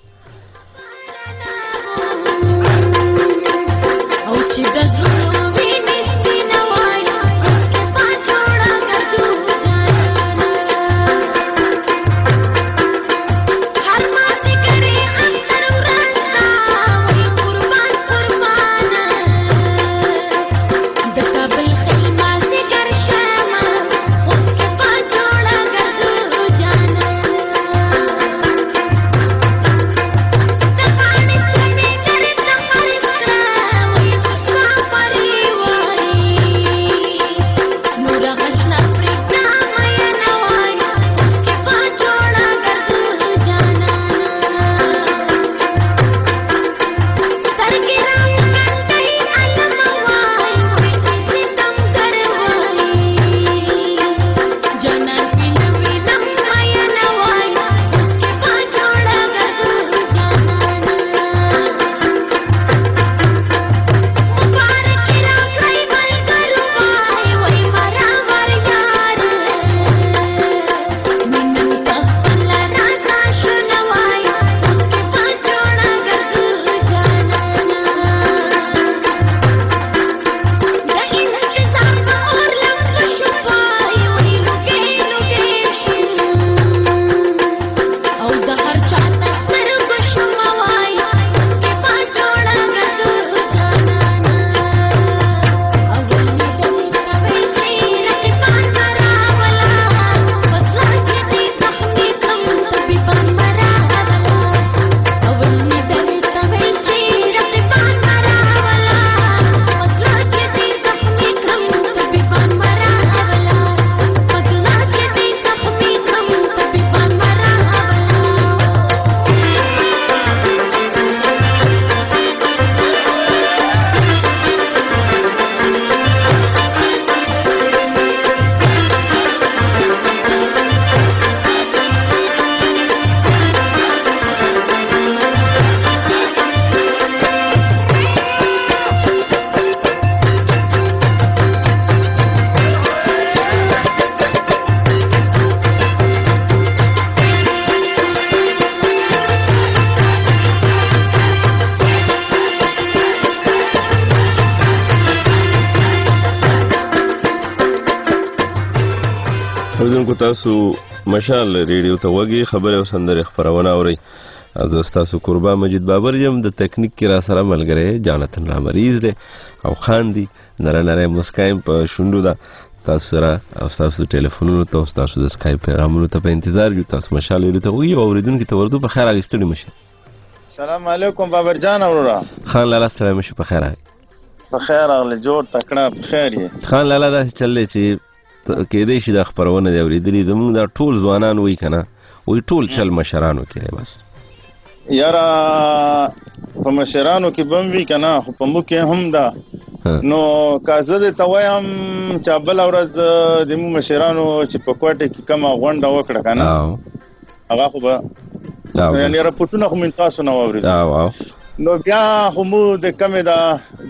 تاسو مشال ریډیو ته وګي خبره او سندره خبرونه اوري. از تاسو قربا مجید بابر یم د تکنیک کې را سره ملګری جانتن را مریض دی او خاندي نره مسکایم په شوندو دا تاسو سره او تاسو ټلیفونونو ته تاسو د اسکایپ پیغامونو ته په انتظار یو. تاسو مشال ریډیو ته وګي او اوریدونکو ته ورته په خیر اگستړي مشه. سلام علیکم بابر جان اورا خان لالا سلام مشه په خیر په خیر اغله جوړ تکړه په خیر یې خان لالا دا چلې چې کېدې شي د خبرونه دی اوریدلې زموږ دا ټول ځوانان وای کنه وای ټول چل مشرانو کې بس یاره په مشرانو کې بم وي که نه خو په موږ کې هم ده نو که زه دې ته وایم چې بله ورځ د موږ مشرانو چې په کوټې کې کومه غونډه وکړه که نه هغه خو به یعنې راپورټونه خو من تاسو نه واورېدو نو بیا خو موږ د کمې ده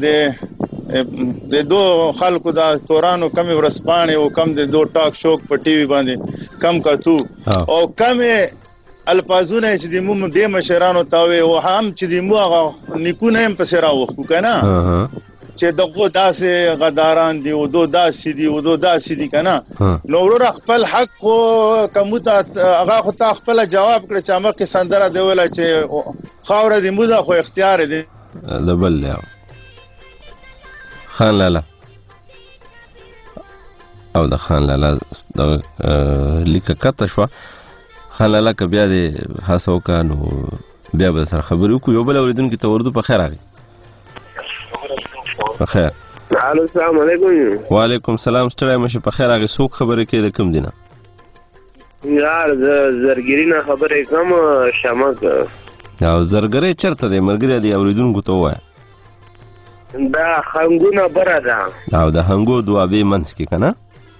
د دو خلکو د تورانو کمې ورځپاڼې او کم د دو ټاک شوک په ټي وي باندې کم کتو او کمې الفاظونه چې د موږ دې مشرانو ته وې او هم چې د موږ هغه نیکونه هم پسې راوښکو که نه چې دغه داسې غداران دي او دو داسې دي او دو داسې دي که نه نو وروره خپل حق خو که موږ ته هغه خو تا خپله جواب کړه چې مخکې سندره دې ویله چې خاوره دې موږ ده خو اختیار دی د بل دی خان لالا او د خان لالا لیکه کته شوه خان لالا که بیا دې هڅه وکړه نو بیا به سره خبرې وکړو یو بل اورېدونکي ته ورځو په خیر راغی په خیر السلام علیکم وعلیکم السلام ستړی مشه په خیر راغی څوک خبرې کوي د کوم دی نه یار زرګري نه خبرې کوم شمک او زرګرۍ چېرته دی ملګري دې اورېدونکو ته ووایه دا خنګونه بره ده او د هنګو دوابې منځ کې که نه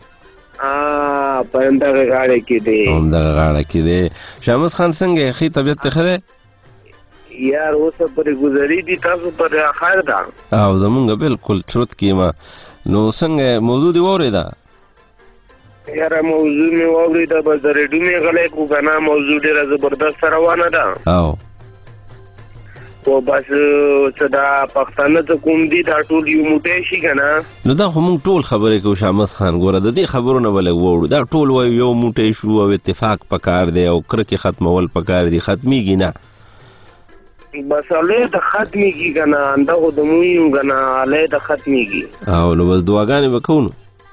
په همدغه غاړه کې دی همدغه غاړه کې دی شامس خان څنګه یې ښې طبیعت ته ښه دی یار اوسه پرې ګزاري دي تاسو پر خیر ده او زمونږ بالکل چرت کې ما نو څنګه موضوع دې واورېده یاره موضوع مې واورېده بس د ریډیو مې غلی کړو که نه موضوع ډېره زبردست روانه ده او خو بس څه دا پښتانه ته کوم دي دا ټول یو موټی شي که نه نو دا خو موږ ټول خبرې کوو شامس خان ګوره د دې خبرو نه به لږ واوړو دا ټول وایو یو موټی شو او اتفاق پکار دی او کرکې ختمول پکار دي ختمیږي نه بس علی د ختمیږي که نه همدغو د موږ یو که نه علی د ختمیږي او نو بس دعاګانې به کوو نو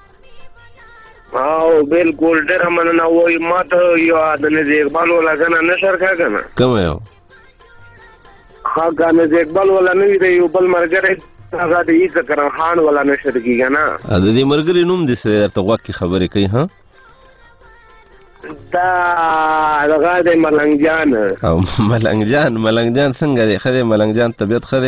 او بالکل ډېره مننه وایي ما ته یو د نظیر اقبال والا کنه نشر کا کنه کومه یو ها کنه نظیر اقبال والا نه وي د یو بل مرګره هغه د عیسی کرم خان والا نشر کیږي نه د دې مرګري نوم دې سره درته وکی خبرې کوي ها دا هغه د ملنګ جان او ملنګ جان څنګه دی خدای ملنګ جان طبيعت خدای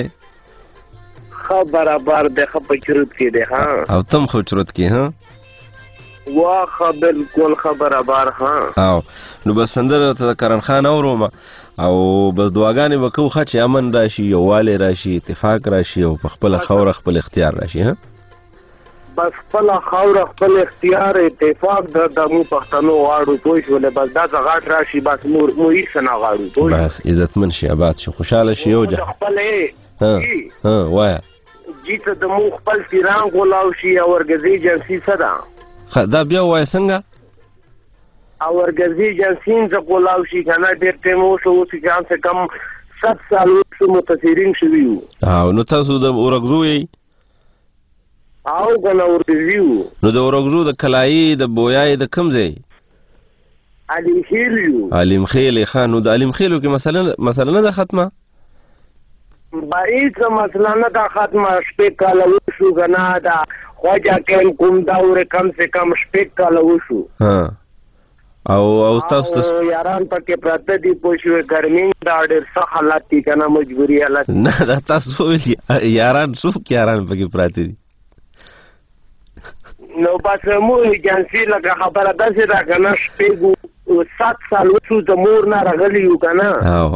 برابر د خپچرت کې دی ها او تم خو چرت کې ها واخه بالکل خبره بار ها او نو بس سندره ته کرن خان اورم او بس دعاګانې وکړو چې امن راشي یووالی راشي اتفاق راشي او په خپل خوره خپل اختیار راشي ها بس خپل خوره خپل اختیار اتفاق د مو پښتنو واړو پوه شولې بس دا غاټ راشي بس مو هیڅ نه غاړو بس عزتمن شي آباد شي خوشاله شي او خپل ها وایا جیته د مو خپل پیران غلاو شي او ورګزي جنسي صدا دا بیا وای څنګه او ورګزي جنسین څخه غلاو شي کنه ډېر ټیم وشو چې کم څه کم 7 سال وروسته متاثرین شوي او نو تاسو د اورګزو یې او کنه اورګزو نو د اورګزو د کلایي د بویای د کم ځای علیم خیل خان نو د علیم خیلو کې مثلا نه ده ختمه باید مثلا نه ده ختمه شپې کاله وشو کنه دا خواجه کم کوم دور کم سے کم شپږ کاله وشو او تاسو یاران پکې پراته دي پوښوي ګرمي دا ډېر سخت حالات دي کنه مجبوري حالات نه دا تاسو یاران څوک یاران پکې پراته دي نو بس مو ایجنسی لکه خبره داسې ده کنه شپږ 7 سال وشو د مور نه راغلی یو کنه او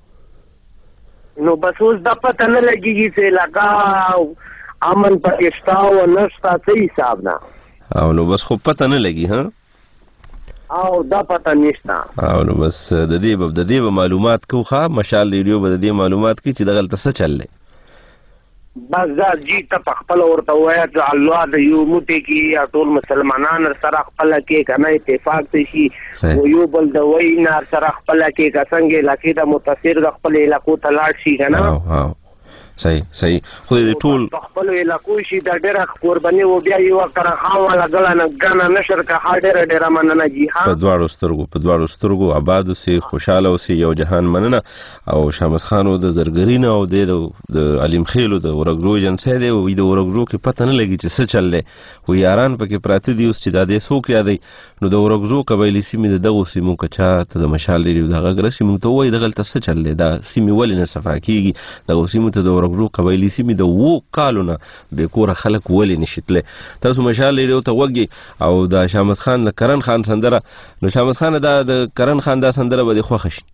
نو بس اوس د پته نه لګیږي چې لکه امن پکې شته او نشته څه حساب نه او نو بس خو پته نه لګي ها او دا پته نشته او نو بس د دې معلومات کو ښه مشال ریډیو به د دې معلومات کی چې دغلته څه چللې بس دا جی ته خپل ورته وایي چې الله د یو موټي کې ټول مسلمانان سره خپل کې کنه اتفاق شي او یو بل د وای نه سره خپل کې څنګه لکه د متاثر د خپل علاقو تلاش شي کنه او صحیح خو دې ټول خپل علاقو شي د ډېر قرباني او بیا یو کړه خاواله غنا نشر کا ډېر مننه جی ها په دواړو سترګو آباد اوسې خوشاله اوسې یو جهان مننه او شامس خان د زرګرین او د علیم خیلو د ورګرو جنسه دی او د ورګرو کې پته نه لګي چې څه چل دی و یاران پکې پراته دي اوس چې دا دې څوک یادي نو د ورګرو قبایلی سیمې دغه سیمو کچا ته د مشال لري دغه ګرسي مونږ ته وای دغه څه چل دی دا سیمې ولې نه صفا کیږي دغه سیمو ته د ورګرو قبایلی سیمې د وو کالونه به کور خلک ولې نشتله تاسو مشال لري ته وګي او دا شامس خان کرن خان سندره نو شامس خان دا د کرن خان دا سندره به خوښ شي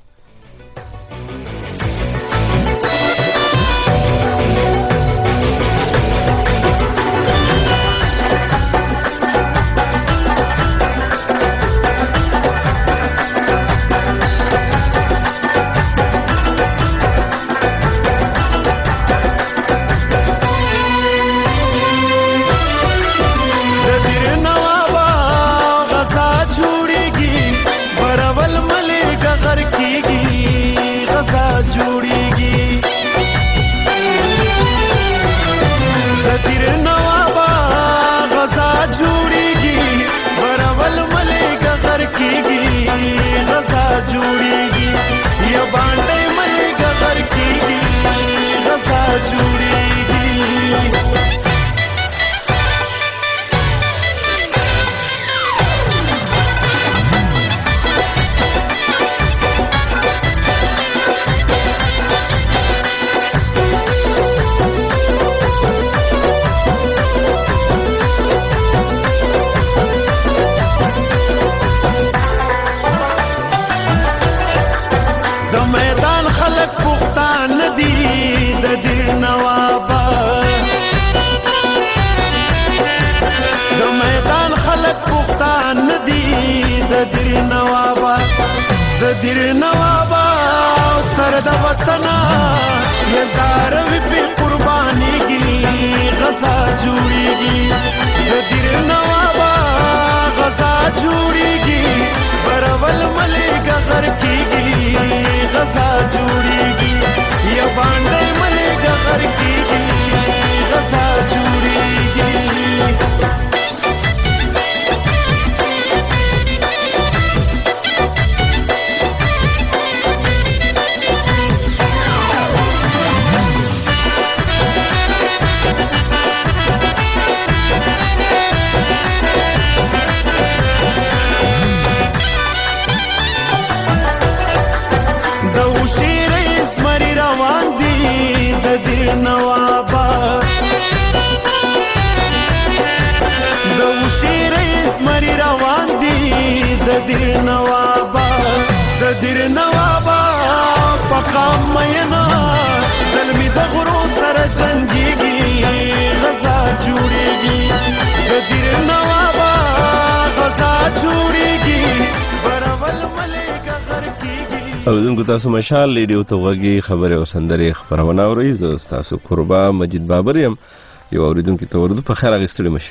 اوریدونکو تاسو مشال ریډیو ته وګورئ خبره او سندره خبرونه اورئ زه تاسو قربا مجید بابر یم یو اوریدونکو ته ورته په خیر غوښتل مشه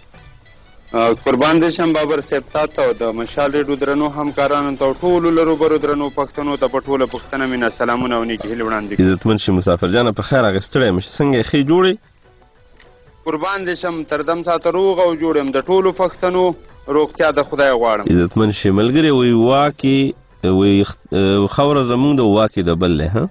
قربان دې شم بابر صاحب تاسو د مشال ریډیو درنو همکارانو ته ټول لرو برو درنو پښتنو ته په ټوله پښتنه مینا سلامونه او نیکی هیله وړاندې عزتمن شي مسافر جان په خیر غوښتل مشه څنګه خې جوړي قربان دې شم تردم سات روغ او جوړم د ټولو پښتنو روغتیا د خدای غواړم عزتمن شي ملګری وی واکي وی خوره زمونږ د واکې د بل له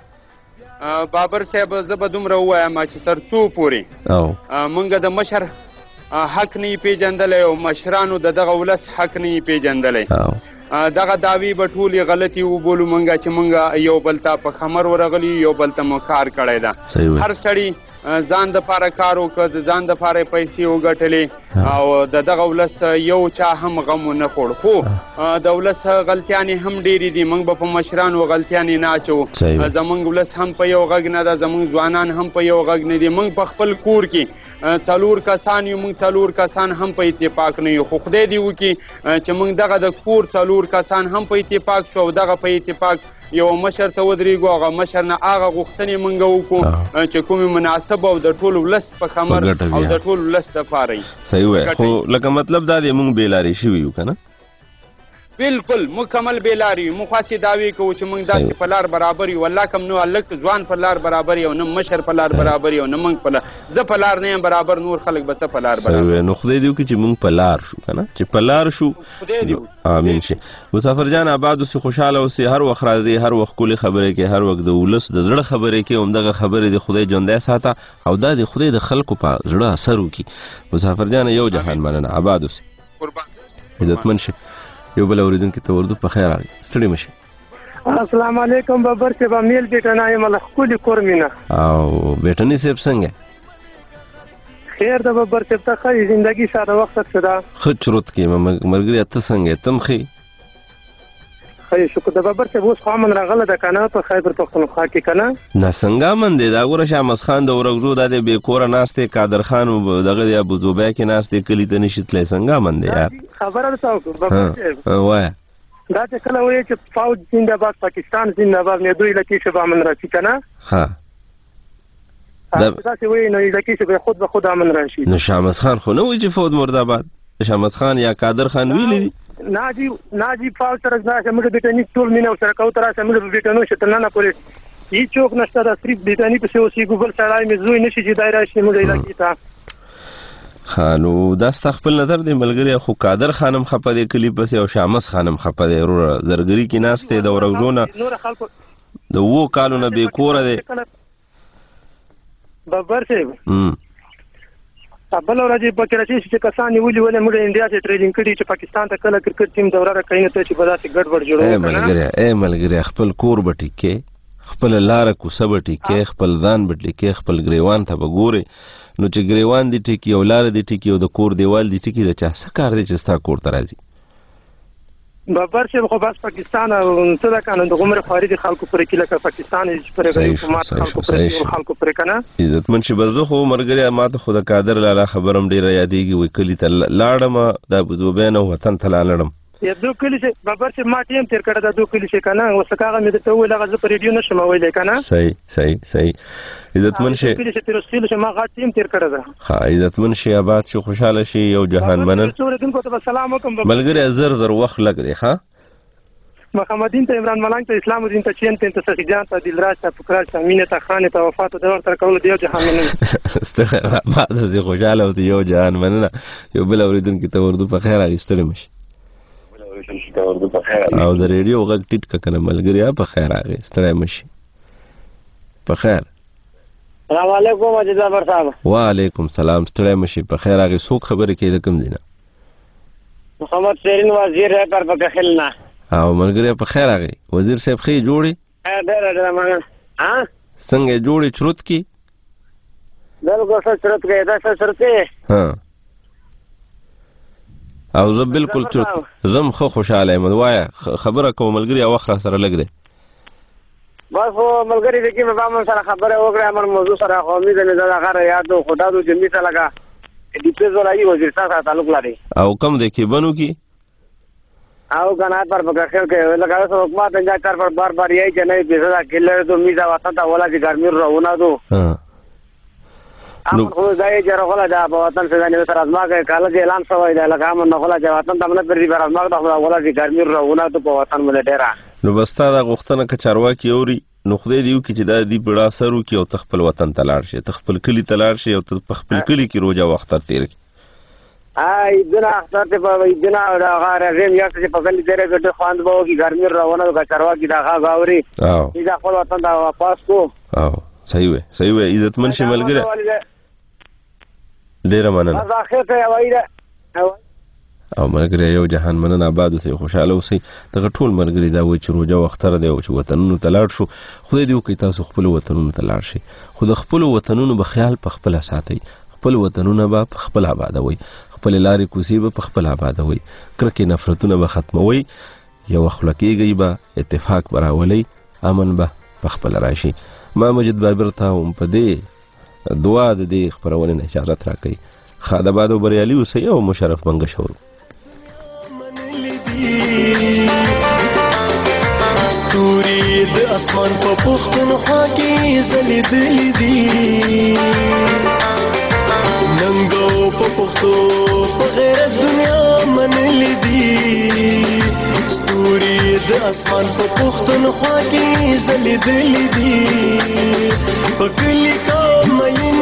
بابر صاحب زه به دومره ووایم چې تر څو پورې مونږ د مشر حق نه پیژندلی او مشرانو د دغه ولس حق نه پیژندلی دغه دعوی به ټولې غلطي وبولو مونږ چې مونږ یو بل ته په خمر ورغلي یو بل ته مو کار کړی ده هر سړي ځان د پاره کار وکړ ځان د پاره پیسې وګټلې او د دغه ولس یو چا هم غم نه خور خو د ولس غلطیانې هم ډېرې دي موږ به په مشرانو غلطیانې نه اچو زموږ ولس هم په یو غږ نه ده زموږ ځوانان هم په یو غږ نه دي موږ په خپل کور کې څلور کسان یو موږ څلور کسان هم په اتفاق نه یو خو خدای دې وکړي چې موږ دغه د کور څلور کسان هم په اتفاق شو دغه په اتفاق یو مشر ته ودرېږو هغه مشر نه هغه غوښتنې موږ وکړو چې کومې مناسب او د ټول ولس په خمر او د ټول ولس دپاره صحیح وایي خو لکه مطلب دا دی موږ بېلارې شوي یو که نه بالکل مکمل بې لارې یو. موږ خاصې دعوې کوو چې موږ داسې په لار برابر یو. الله کوم نو هلک ځوان په لار برابر یو، نه مشر په لار برابر یو، نه موږ په لار. زه په لار نه یم برابر، نور خلک به څه په لار برابر. نو خدای دې وکړي چې موږ په لار شو که نه، چې په لار شو. آمین شي. مسافر جان آباد اوسې، خوشحاله اوسې، هر وخت راځې، هر وخت ښکلې خبرې کوې، هر وخت د ولس د زړه خبرې کوې. همدغه خبرې د خدای ژوندی ساته او دا د خدای د خلکو په زړه اثر وکړي. مسافر جان یو جهان مننه، آباد اوسې، عزتمن شي. یو بل اورېدونکي ته اردو په خیر راغلی، ستړي مه شي. السلام علیکم بابر صاحب، میل بیٹنا یم له ښکلي کور مینه. او بیټني صاحب څنګه خیر ده بابر صاحب؟ ته ښه زندګي ساده وخت څه ده؟ ښه چروت کې ملګري ته څنګه تم ښې؟ ښه شکر ده بابر صاحب. اوس خو امن راغله ده که نه په خیبر پښتونخوا کې که نه؟ نه څنګه امن دی؟ دا ګوره شهمز خان د ورغزو دا دی بې کوره ناست دی، قادر خان دغه دی ابوظبی کې ناست دی، کلي ته نشي تللی. څنګه امن دی یار؟ خبره درته وکړو بابر صاحب، وایه دا چې کله وایي چې فوج زنده‌باد، پاکستان زنده‌باد، نو دوی علاقې شه به امن راشي که نه؟ ښه داسې وایي نو علاقې شه به خود امن راشي. نو شهمز خان خو نه وایي چې فوج مرداباد؟ شهمز خان یا قادر خان ویلي دي؟ ناجی فوج سره راشه، موږ بیټني ټول مینه ورسره کوو، ته راشه موږ به بیټنو شه تر ننه پورې هېڅوک نشته ده، صرف بیټني پسې اوسېږو، بل سړی مې زوی نشي چې دی راشي موږ علاقې ته. ښه نو دا ستا خپل نظر دی ملګری، خو قادر خان هم خفه دی کلي پسې او شهمز خان هم خفه دی. وروره زرګري کې ناست دی، د ورغزو نه د 7 کالو نه بې کوره دی. بابر صاحب بله ورځ پکې راشي چې کسان نیولي ولې موږ انډیا چې ټریننګ کړي چې پاکستان ته کله کرکټ ټیم دوره راکوي نو ته چې به داسې ګډوډ جوړوو. ملګری خپل کور به ټیک کې، خپل لاره کوڅه به ټیک کې، خپل ځان به ټیک کې، خپل ګریوان ته به ګورې. نو چې ګریوان دې ټیکي او لاره دې ټیکي او د کور دیوال دې ټیکي، د چا څه کار دی چې ستا کور ته راځي؟ بابر صاحب خو بس پاکستان څه ده که نه، د غومره خواري د خلکو پرې کښې لکه پاکستان چې پرې کوي حکومت خلکو پرې که نه عزتمن شي. به زه خو ملګري ما ته خو د قادر لالا خبر هم ډېره یادېږي، وایي کلي ته لاړم، د ابوظبی نه وطن ته لاړم. دو کلي چې بابر صاحب ما ټیم تېر کړی دا 2 کلي چې که نه، اوس هغه مې درته وویل هغه زه په ریډیو نشم ویلی که نه. صحیح عزتمن شي. کلي چې تېروستلو چې ما هغه ټیم تېر کړی ده. ښه عزتمن شي، آباد شي، خوشحاله شي. یو جهان منن اورېدونکو ته به سلام وکړم ملګري. زر وخت لږ دی. ښه محمدین ته، عمران ملنګ ته، اسلام الدین ته، چین ته، سخي جان ته، دلراج ته، فکراج ته، مینه ته، خانې ته، وفات ته د ورته کولو د یو جهان مننه. ستړی آباد اوسې، خوشحاله اوسې، یو جهان مننه. یو بل اورېدونکي ته اردو په خیر راغی، ستړي مه شي. او د ریډیو غږ ټیټ که که نه ملګري، په خیر راغی، ستړی مه شي. په خیر. السلام علیکم مجید بابر صاحب. وعلیکم سلام، ستړی مه شي، په خیر راغی. څوک خبرې کوي د کوم ځای نه؟ محمد سیرین وزیر ہے پر پکخل نه. او ملګری په خیر راغی. وزیر صاحب ښې جوړې؟ ډېره مننه. څنګه یې جوړې چروت کې؟ بالکل ښه چروت کې دا ښه چروت کې. او زه بالکل چروت زم ښه خوشحاله یم. وایه خبره کوه ملګري، او وخت را سره لږ دی. بس خو ملګري دی کې مې با من سره خبره وکړه، امر موضوع سره خو امید مې دا هغه یاد و، خو دا د جمعي ته لګه ډیپیز ولایي وزیرستان سره تعلق لري. او کم دی کې بنو کې او قناعت پر بکر کے لگا سو حکومت انجا کر پر بار بار یہی جنے بیسا کلر تو میزا وطن تا ولا کی گرمی رونا تو ام خو دای جره ولا دا وطن سے نے سر ازما کے کال کے اعلان سوای دا لگا من ولا جا وطن تمنا پر دی پر ازما دا ولا کی گرمی رونا تو په وطن مله ډیرا. نو بستا دا غختنه ک چارواکي اوري نو خدای دیو کی چې دا دی بڑا سرو کی او تخپل وطن تلاړ شي، تخپل کلی تلاړ شي او تخپل کلی کی روزه وخت تیر کی. ay dina akhtate pa dina da gara rem yak se pagal dere gede khand bo ki garmi rawana ka charwa ki da kha gauri ida khol watan da واپس کو. صحیح وي عزتمن شي ملګری، ډیره مننه. اخر ته وایي او ملګری یو جهان مننه، آباد اوسئ، خوشحاله اوسئ. دغه ټول ملګري دا وایي چې روژه وختره دی او چې وطنونو ته لاړ شو. خدای دې وکړي تاسو خپلو وطنونو ته لاړ شئ، خو د خپلو وطنونو به خیال په خپله ساتئ، خپل وطنونه به په خپل آبادوئ، خپل لارې کوڅې به په خپل آبادوئ، کرکې نفرتونه به ختموئ، یوه خوله کېږئ به، اتفاق به راولئ، امن به په خپله راشي. ما مجید بابر ته هم په دې دعا د دې خپرونې نه اجازت راکوي. ښاد آباد او بریالي اوسئ او مشرف بنګه شورو. ستوري د اسمان په پښتونخوا کې ځلېدلې دي، ننګو په پښتو په غیرت دنیا منلې دي. اسمان په پښتونخوا کې ځلېدلې دي په کلي کا مین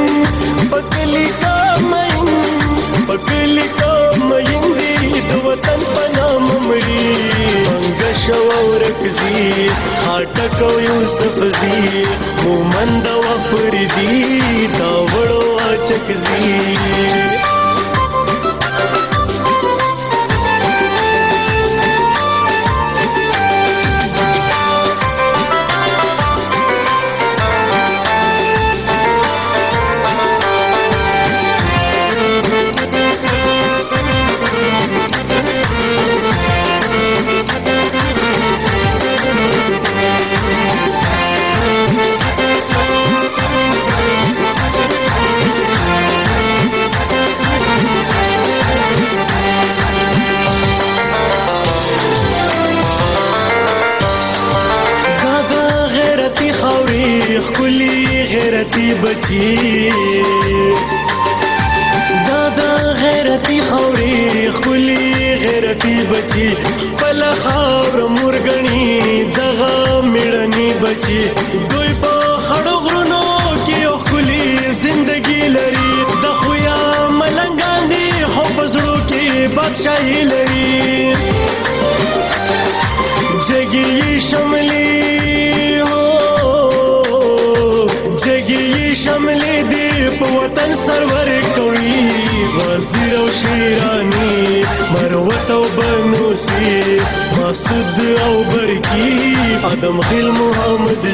دي د وطن په نام مري منګش او رکزي خاټک او یوسف زي مومند او فریدي دا وړو اچکزي بچی دادا غیرتی خوري خلی غیرتی بچی پلا خاور مرګنی دغه میړنی بچی دوی په خړو غرونو کې خلی زندگی لري د خویا ملنګان دي خو بزړو کې بادشاہي لري جګي شملي شملې دی په وطن سرور کوي وزیر او شیرانی مروت او بنوسی مسعود او برکی ادم خیل محمد